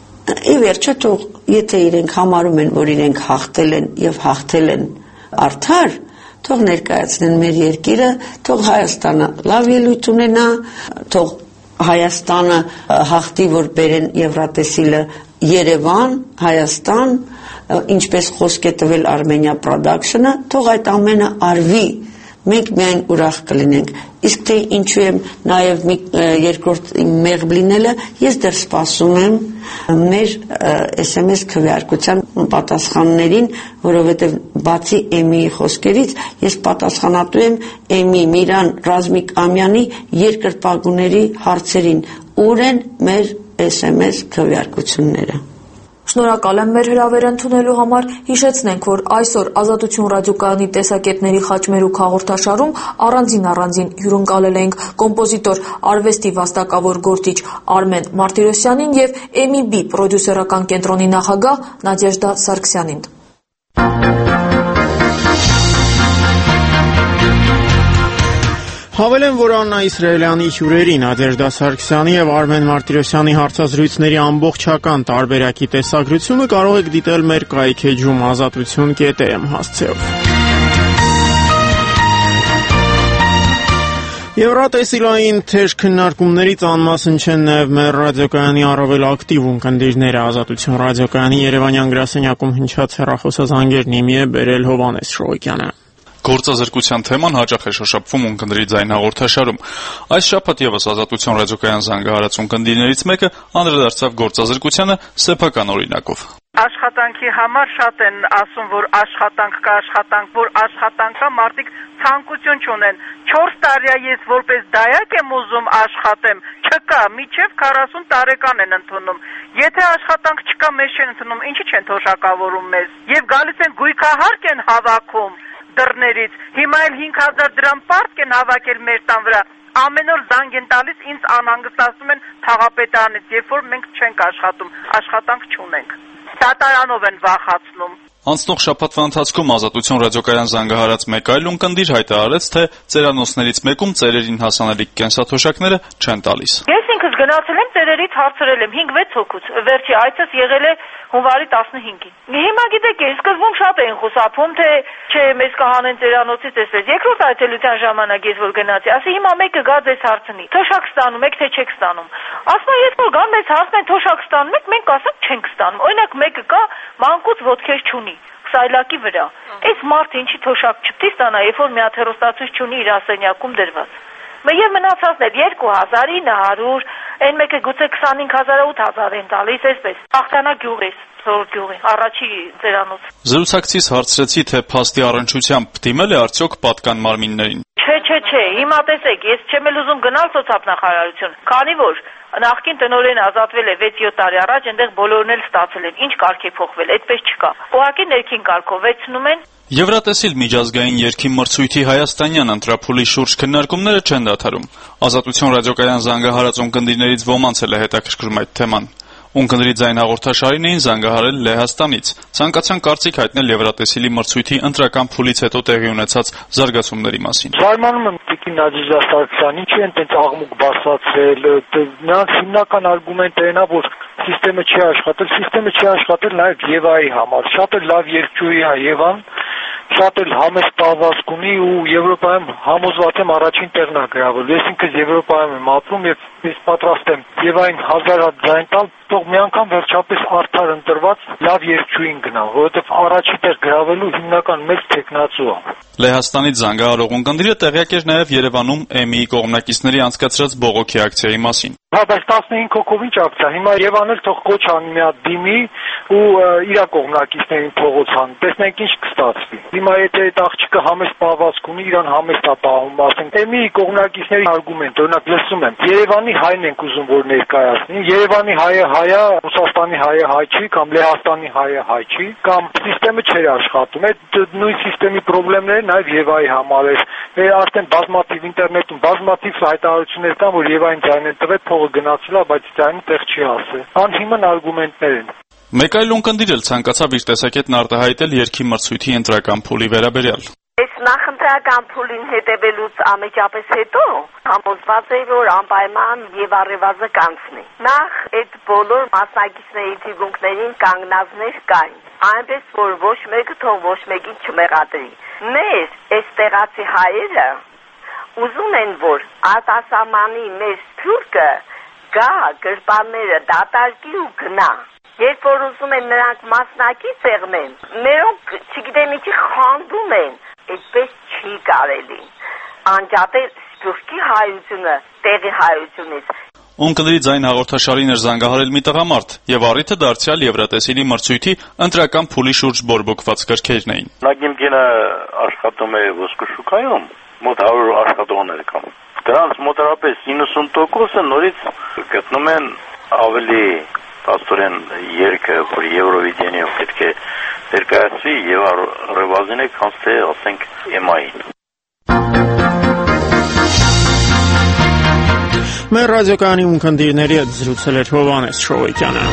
ի վերջո թող եթե իրենք համարում են որ իրենք հաղթել են եւ հաղթել են արդար թող ներկայացնեն մեր երկիրը, թող Հայաստանը լավ ելույթ ունենա, թող Հայաստանը հաղթի, որ բերեն Եվրատեսիլը Երևան, Հայաստան, ինչպես խոսք է տվել Armenia Production-ը, թող այդ ամենը արվի, մենք միայն ուրախ կլինենք։ Իսկ թե ինչու եմ նաև մի երկրորդ մեղմ լինելը, ես դեռ սպասում եմ մեր էս էմ էս քվեարկության պատասխաններին, որովհետև բացի Էմիի խոսքերից, ես պատասխանատու եմ Էմի, Միրան, Ռազմիկ Ամյանի երկրպագուների հարցերին, ուր են մեր էս էմ էս քվեարկությունները։ Շնորհակալ եմ մեր հրավերը ընդունելու համար։ Հիշեցնենք, որ այսօր Ազատություն ռադիոկայանի տեսակետների խաչմերուկ հաղորդաշարում առանձին առանձին հյուրընկալել ենք կոմպոզիտոր, արվեստի վաստակավոր գործիչ Արմեն Մարտիրոսյանին եւ Էմի Բի պրոդյուսերական կենտրոնի նախագահ Նադեժդա Սարգսյանին։ Հավելեմ, որ Աննա Իսրայելյանի հյուրերի Նադեժդա Սարգսյանի եւ Արմեն Մարտիրոսյանի հարցազրույցների ամբողջական տարբերակի տեսագրությունը կարող եք դիտել մեր կայքեջում ազատություն կետ էմ հասցեով։ Եվրատեսիլային թեժ քննարկումներից անմասն չեն նաև մեր ռադիոկայանի առավել ակտիվ ունկնդիրները Ազատություն ռադիոկայանի Երևանյան գրասենյակում հնչած հեռախոսազանգերն իմի է բերել Հովհաննես Շոյկյանը։ Գործազրկության թեման հաճախ է շոշափվում ունկնդրի ձայն հաղորդաշարում։ Այս շաբաթ եւս Ազատություն ռադիոկայան զանգահարած ունկնդիրներից մեկը անդրադարձավ գործազրկությանը սեփական օրինակով։ Աշխատանքի համար շատ են ասում, որ աշխատանք կա, աշխատանք, որ աշխատանք կա, մարդիկ ցանկություն չունեն։ չորս տարի է ես որպես դայակ եմ ուզում աշխատեմ, չկա, միջև քառասուն տարեկան են ընդունում։ Եթե աշխատանք չկա, մեզ չեն ընդունում, ինչի չեն թոշակավորում մեզ։ Եվ գալիս են գույքահարկ են հավաքում դռներից։ Հիմա էլ հինգ հազար դրամ պարտք են հավաքել մեր տան վրա։ Ամեն օր զանգ են տալիս, ինձ անհանգստացնում են թաղապետարանից, երբ որ մենք չենք աշխատում, աշխատանք չունենք։ Դատարանով են վախացնում։ Անցնող շաբաթվա ընթացքում Ազատություն ռադիոկայան զանգահարած մեկ այլ ունկնդիր հայտարարեց, թե ծերանոցներից մեկում ծերերին հասանելիք կենսաթոշակները չեն տալիս։ Ես ինքս գնացել եմ ծերերից հարցրել եմ հինգ-վեց հոգուց։ Վերջի այցս եղել է հունվարի տասնհինգին։ Հիմա գիտեք, սկզբում շատ էին խուսափում, թե չէ, մեզ կհանեն ծերանոցից էսպես։ Երկրորդ այցելության ժամանակ ես որ գնացի, ասի հիմա մեկը գա ձեզ հարցնի, թոշակ ստանում եք թե չեք ստանում։ Ասում եմ, երբ որ գան մեզ հարցնեն թոշակ ստանում եք, մենք ասենք չենք ստանում։ Օրինակ մեկը կա մանկուց ոտքեր չունի սայլակի վրա։ Այս մարդը ինչի թոշակ չպետք է ստանա, երբ որ մի հատ հեռուստացույց չունի իր ասենյակում դրված։ Եվ մնացածն էլ երկու հազար, ինը հարյուր, այն մեկը գուցե քսանհինգ հազար, ութ հազար են տալիս, այսպես։ Աղթանա գյուղից, Սորոտ գյուղի, առաջի ծերանոց։ Զրուցակցից հարցրեցի, թե փաստի առնչությամբ դիմել է արդյոք պատկան մարմիններին։ Չէ, չէ, չէ, հիմա տեսեք, ես չեմ էլ ուզում գնալ սոցիալնախարարություն, քանի որ նախկին տնօրենը ազատվել է վեց-յոթ տարի առաջ, այնտեղ բոլորն էլ ստացել են, ինչ կարգ է փոխվել, այդպես չկա։ Ուղղակի ներքին կարգով վեցնում են։ Եվրատեսիլ միջազգային երգի մրցույթի հայաստանյան ընտրափուլի շուրջ քննարկումները չեն դադարում։ Ազատություն ռադիոկայան զանգահարած ունկնդիրներից ոմանց էլ է հետաքրքրում այդ թեման։ Ունկնդրի ձայն հաղորդաշարին էին զանգահարել Լեհաստանից։ Ցանկացան կարծիք հայտնել Եվրատեսիլի մրցույթի ընտրական փուլից հետո տեղի ունեցած զարգացումների մասին։ Զարմանում եմ Տիկին Նաջիզա Սարգսյան, ինչի են տենց աղմուկ բացացել, նրանց հիմնական արգումենտը այն է, որ սիստեմը չի աշխատել, սիստեմը չի աշխատել նաև Եվայի համար։ Շատ էլ լավ երկչույի է Եվան, շատ էլ համեստ տարածք ունի ու Եվրոպայում համոզված եմ առաջին տեղն է գրավել։ Ես ինքս Եվրոպայում եմ ապրում եւ ես պատրաստ եմ Եվային հազար հատ ձայն տալ, թող մի անգամ վերջապես արդար ընտրված լավ երկչույին գնամ, որովհետեւ առաջի տեղ գրավելու հիմնական մեծ տեխնացու է։ Լեհաստանից զանգահարող ունկնդիրը տեղյակ էր նաև Երևանում Էմիի կողմնակիցների անցկացրած բողոքի ակցիայի մասին։ Հա, բայց տասնհինգ հոգով ինչ ակցիա։ Հիմա Երևան էլ թող կոչ անի մի հատ դիմի ու իր կողմնակիցներին փողոցան։ Տեսնենք ինչ կստացվի։ Հիմա եթե այդ աղջիկը համեստ պահվածք ունի, իրան համեստ է պահում, ասենք Էմիի կողմնակիցների արգումենտ, օրինակ լսում եմ, Երևանի հայն ենք ուզում որ ներկայացնի, Երևանի հայը հայա, Ռուսաստանի հայը հայ չի կամ Լեհաստանի հայը հայ չի, կամ սիստեմը չէր աշխատում։ Այդ նույն սիստեմի խնդիրները նաև Եվայի համար էր։ Արդեն բազմաթիվ ինտերնետում բազմաթիվ հայտարարություններ կան, որ Եվային ձայն են տվել, փողը գնացել է, բայց ձայնը տեղ չի ասել։ Անհիմն արգումենտներ են։ Մեկ այլ ունկնդիր էլ ցանկացավ իր տեսակետն արտահայտել երգի մրցույթի ընտրական փուլի վերաբերյալ։ Այս նախընտրական փուլին հետևելուց ամեջապես հետո համոզված էի, որ անպայման եւ առևազը կանցնի։ Նախ այդ բոլոր մասնակիցների թիվունքներին կանգնածներ կային, այնպես որ ոչ մեկը թող ոչ մեկին չմեղադրի։ Մեր այս տեղացի հայերը ուզում են, որ արտասահմանի մեր սփյուռքը գա գրպանները դատարկի ու գնա։ Երբ որ ուզում են նրանք մասնակից եղնեն, նրանք չգիտեմ ինչի խանդում են, այդպես չի կարելի։ Անջատել սփյուռքի հայությունը տեղի հայությունից։ Ունկնդրի ձայն հաղորդաշարին էր զանգահարել մի տղամարդ եւ առիթը դարձյալ Եվրատեսիլի մրցույթի ընտրական փուլի շուրջ բորբոքված գրքերն էին։ Նագիմկինը աշխատում է ոսկու շուկայում, մոտ հարյուր աշխատողներ կան։ Դրանց մոտավորապես իննսուն տոկոսը նորից գտնում են ավելի աստորեն երկը, որ Եվրովիզիոնի պետք է ներկայացվի եւ ռեվազինը կանց թե ասենք Էմային։ Մեր ռադիոկայանի ունկնդիրների հետ զրուցել էր Հովհաննես Շոյկյանը։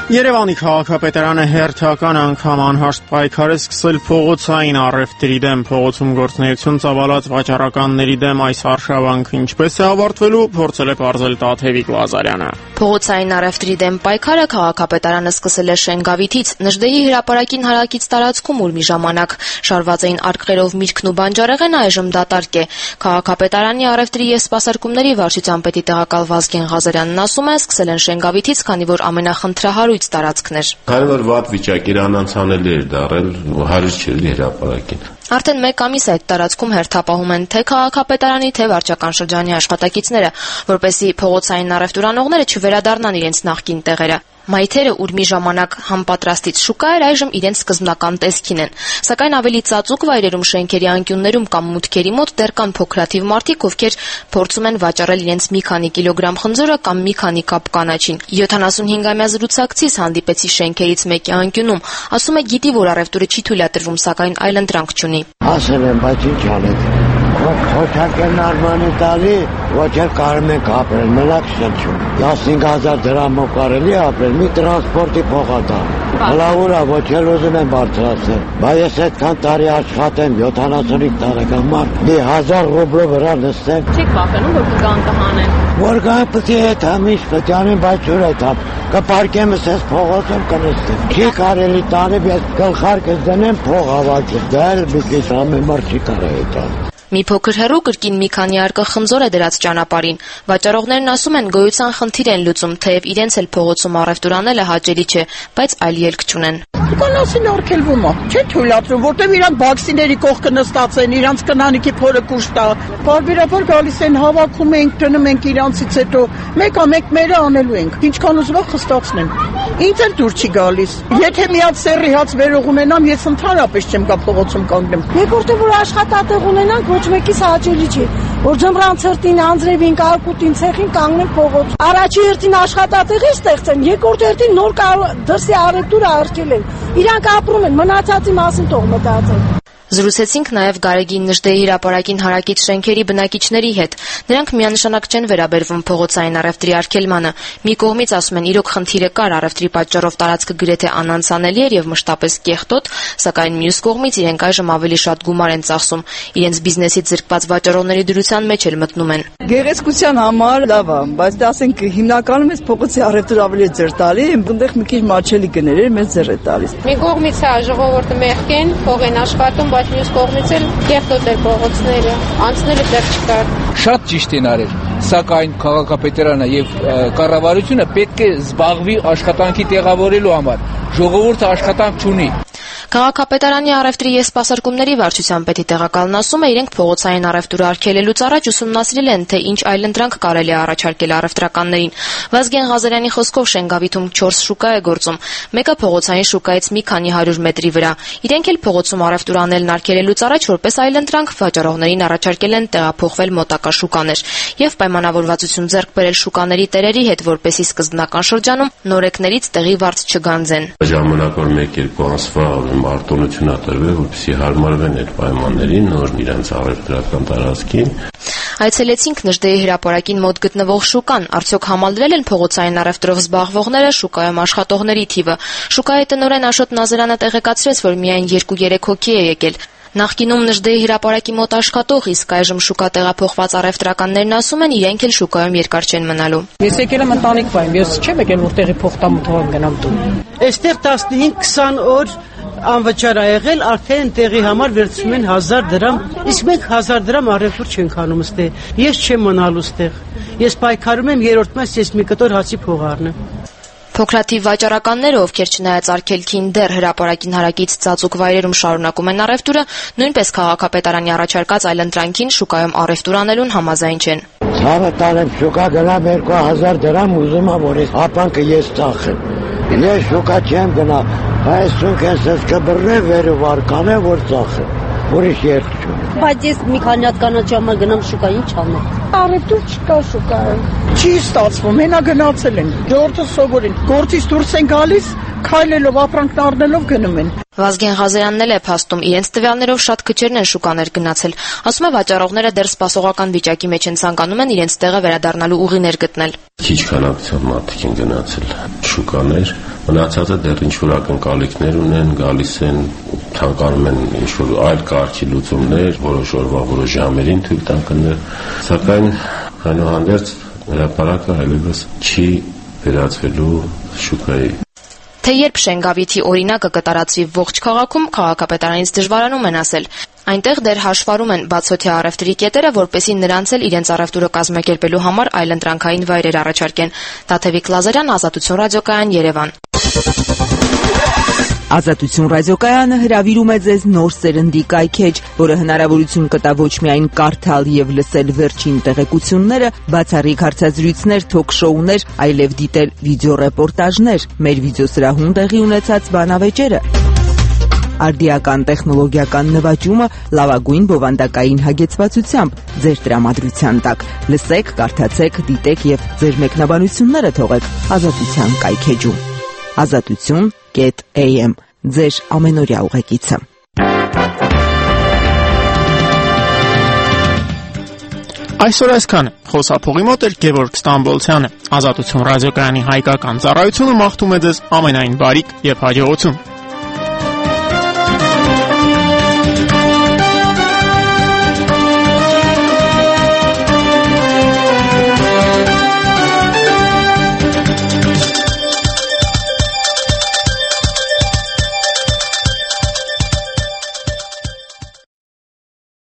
Երևանի քաղաքապետարանը հերթական անգամ անհաշտ պայքար է սկսել փողոցային առևտրի դեմ։ Փողոցում գործունեություն ծավալած վաճառականների դեմ այս արշավանքը ինչպես է ավարտվելու, փորձել է պարզել Տաթևիկ Լազարյանը։ Փողոցային առևտրի դեմ պայքարը քաղաքապետարանը սկսել է Շենգավիթից, Նժդեհի հրապարակին հարակից տարածքում, ուր մի ժամանակ շարված էին արկղերով միրգն ու բանջարեղենը, այժմ դատարկ է։ Քաղաքապետարանի առևտրի եւ սպասարկումների վարչության պետի տեղակալ Վազգեն Ղազարյանն ասում է, սկսել են Շենգավիթից, քանի որ ամենախնդրահարույց տարածքն էր։ Քանի որ վատ վիճակի էր, անանցանելի էր դառել, հարուստ չէր հրապարակին։ Արդեն մեկ ամիս այդ տարածքում հերթապահում են թե քաղաքապետարանի, թե վարչական շրջանի աշխատակիցները, որպեսզի փողոցային առևտուր անողները չվերադառնան իրենց նախկին տեղերը։ Մայթերը, ուր մի ժամանակ համապատրաստից շուկա էր, այժմ իրենց սկզբնական տեսքին են։ Սակայն ավելի ծածուկ վայրերում, շենքերի անկյուններում կամ մուտքերի մոտ դեռ կան փոքրաթիվ մարդիկ, ովքեր փորձում են վաճառել իրենց մի քանի կիլոգրամ խնձորը կամ մի քանի կապ կանաչին։ յոթանասունհինգամյա զրուցակցից հանդիպեցի շենքերից մեկի անկյունում, ասում է գիտի, որ առևտուրը չի թույլատրվում, սակայն այլընտրանք չունի։ Ասել եմ, բայց ինչ անեք։ Խոչակերն Արմանի տալի, ոչ էլ կարում ենք ապրել, մենակ շնչում։ տասնհինգ հազար դրամով կարելի ապրել, մի տրանսպորտի փոխադա։ Հլավուրա, ոչ էլ ուզում եմ բարձրացնել։ Բայց ես այդքան տարի աշխատեմ, յոթանասունհինգ տարեկան մարդ, մի հազար ռուբլով վրա նստեմ։ Չեք վախենում, որ կգան կհանեն։ Որ գան պետք է հետամ, ինչ պետք է անեն, բայց ուր հետամ։ Կպարկեմ ես փողոցում կնստեմ։ Չի կարելի տանեմ, ես գլխարկս դնեմ փող հավաքեմ։ Դա էլ մի քիչ ամեն մարդ չի կարող հետամ։ Մի փոքր հեռու կրկին մի քանի արկղ խնձոր է դրած ճանապարհին։ Վաճառողներն ասում են, գոյության խնդիր են լուծում, թեև իրենց էլ փողոցում առևտուր անելը հաճելի չէ, բայց այլ ելք չունեն։ Կանասին արգելվում է, չէ թույլատրում, որտեղ իրանք բաքսիների կողքը նստած են, իրանք կնանիքի փորը կուշ տա։ Բարբերաբար գալիս են, հավաքում ենք, դնում ենք իրանցից հետո, մեկ-մեկ մերը անելու ենք, ինչքան ուզում եք խստացնեն։ Ինձ էլ դուր չի գալիս։ Եթե մի հատ սերի հաց վերող ունենամ, ես ընդհանրապես չեմ գա փողոցում կանգնեմ։ Մեկ որտեղ որ աշխատատեղ ունենանք, ոչ մեկիս հաճելի չի, որ ձմռան ցրտին, անձրևին, կարկուտին, ցեխին կանգնեն փողոց։ Առաջի հերթին աշխատատեղի ստեղծեն, երկրորդ հերթին նոր դրսի առևտուրը արգելեն։ Իրանք ապրում են, մնացածի մասին թող մտածեն։ Զրուցեցինք նաև Գարեգին Նժդեհի հրապարակին հարակից շենքերի բնակիչների հետ։ Նրանք միանշանակ չեն վերաբերվում փողոցային առևտրի արգելմանը։ Մի կողմից ասում են, իրոք խնդիրը կար, առևտրի պատճառով տարածքը գրեթե անանցանելի էր եւ մշտապես կեղտոտ, սակայն մյուս կողմից իրենք այժմ ավելի շատ գումար են ծախսում։ Իրենց բիզնեսից զրկված վաճառողների դրության մեջ էլ մտնում են։ Գեղեցկության համար լավ է, բայց ասենք հիմնականում էս փողոցի առևտուր ավելի ձեր տալի, այնտեղ մի քիչ մաչելի գներ էր, մեծ ձեր է տալիս։ Մի կողմից է ժողովուրդը մեղք են, փող են աշխատում, բայց մյուս կողմից էլ կեղտոտ էր փողոցները, անցնելը դեռ չկար։ Շատ ճիշտ են արել, սակայն քաղաքապետարանը եւ կառավարությունը պետք է զբաղվի աշխատանքի տեղավորելու համար։ Ժողովուրդը աշխատանք չունի։ Քաղաքապետարանի առևտրի եւ սպասարկումների վարչության պետի տեղակալն ասում է, իրենք փողոցային առևտուրը արգելելուց առաջ ուսումնասիրել են, թե ինչ այլընտրանք կարելի է առաջարկել առևտրականներին։ Վազգեն Ղազարյանի խոսքով Շենգավիթում չորս շուկա է գործում, մեկը փողոցային շուկայից մի քանի հարյուր մետրի վրա։ Իրենք էլ փողոցում առևտուր անելն արգելելուց առաջ որպես այլընտրանք վաճառողներին առաջարկել են տեղափոխվել մոտակա շուկաներ եւ պայմանավորվածություն ձեռք բերել շուկաների տերերի հետ, որպեսզի սկզբնական շրջանում նորեկներից տեղի վարձ չգանձեն։ Ժամանակ որ մեկ-երկու ամսվա արտոնություն տրվել, որպեսզի հարմարվեն այդ պայմաններին նոր իրենց առևտրական տարածքին։ Այցելեցինք Նժդեհի հրապարակին մոտ գտնվող շուկան, արդյոք համալրել են փողոցային առևտրով զբաղվողները շուկայում աշխատողների թիվը։ Շուկայի տնօրեն Աշոտ Նազարյանը տեղեկացրեց, որ միայն երկու-երեք հոգի է եկել։ Նախկինում Նժդեհի հրապարակի մոտ աշխատող, իսկ այժմ շուկա տեղափոխված առևտրականներն ասում են, իրենք էլ շուկայում երկար չեն մնալու։ Ես եկել եմ ընտանիք վայրում, ես չեմ եկել որտեղի փոխտամութով գնամ տուն։ Այստեղ տասնհինգ քսան օր անվճար ա եղել, արդեն տեղի համար վերցնում են հազար դրամ, իսկ մենք հազար դրամ առևտուր չենք անում ստեղ։ Ես չեմ մնալու ստեղ։ Ես պայքարում եմ երրորդ մաս, ես մի կտոր հացի փող առնեմ։ Փոքրաթիվ վաճառականները, ովքեր չնայած արգելքին դեռ հրապարակին հարակից ծածուկ վայրերում շարունակում են առևտուրը, նույնպես քաղաքապետարանի առաջարկած այլընտրանքին շուկայում առևտուր անելուն համաձայն չեն։ Ցավը տանեմ շուկա գնամ երկու հազար դրամ, ուզում եմ որ ես ապանքը ես ծախեմ։ Ես շուկա չեմ գնա, այս շուկա ես կբռնեմ վերու վարկանե որ ծախեմ։ Ուրիշ երկ չունեմ։ Բայց ես մի քանի հատ կանաչ համար գնամ շուկա, ինչ անեմ։ Առևտուր չկա շուկայում։ Չի ստացվում, հենա գնացել են։ Ժողովուրդը սովոր են։ Գործից դուրս են գալիս, քայլելով ապրանքն առնելով գնում են։ Վազգեն Ղազարյանն էլ է փաստում, իրենց տվյալներով շատ քչերն են շուկաներ գնացել։ Ասում է, վաճառողները դեռ սպասողական վիճակի մեջ են, ցանկանում են իրենց տեղը վերադառնալու ուղիներ գտնել։ Քիչ քանակությամբ մարդիկ են գնացել շուկաներ, մնացածը դեռ ինչ-որ ակնկալիքներ ունեն, գալիս են, ցանկանում են ինչ-որ այլ կարգի լուծումներ, որոշ օրվա որոշ ժամերին թույլ տան կներ, սակայն այնուհանդերձ հրապարակը այլևս չի վերածվելու շուկայի։ Թե երբ Շենգավիթի օրինակը կտարածվի ողջ քաղաքում, քաղաքապետարանից դժվարանում են ասել։ Այնտեղ դեռ հաշվառում են բացօթյա առևտրի կետերը, որպեսզի նրանց էլ իրենց առևտուրը կազմակերպելու համար այլընտրանքային վայրեր առաջարկեն։ Տաթևիկ Լազարյան, Ազատություն ռադիոկայան, Երևան։ Ազատություն ռադիոկայանը հրավիրում է ձեզ նոր սերնդի կայքեջ, որը հնարավորություն կտա ոչ միայն կարդալ եւ լսել վերջին տեղեկությունները, բացառիկ հարցազրույցներ, թոք-շոուներ, այլև դիտել վիդեոռեպորտաժներ, մեր վիդեոսրահում տեղի ունեցած բանավեճերը, արդիական տեխնոլոգիական նվաճումը լավագույն բովանդակային հագեցվածությամբ ձեր տրամադրության տակ։ Լսեք, կարդացեք, դիտեք եւ ձեր մեկնաբանությունները թողեք Ազատության կայքեջում։ Ազատություն կետ էյ էմ ձեր ամենօրյա ուղեկիցը։ Այսօր այսքանը։ Խոսափողի մոտ էր Գևորգ Ստամբոլցյանը։ Ազատություն ռադիոկայանի հայկական ծառայությունը մաղթում է ձեզ ամենայն բարիք եւ հաջողություն։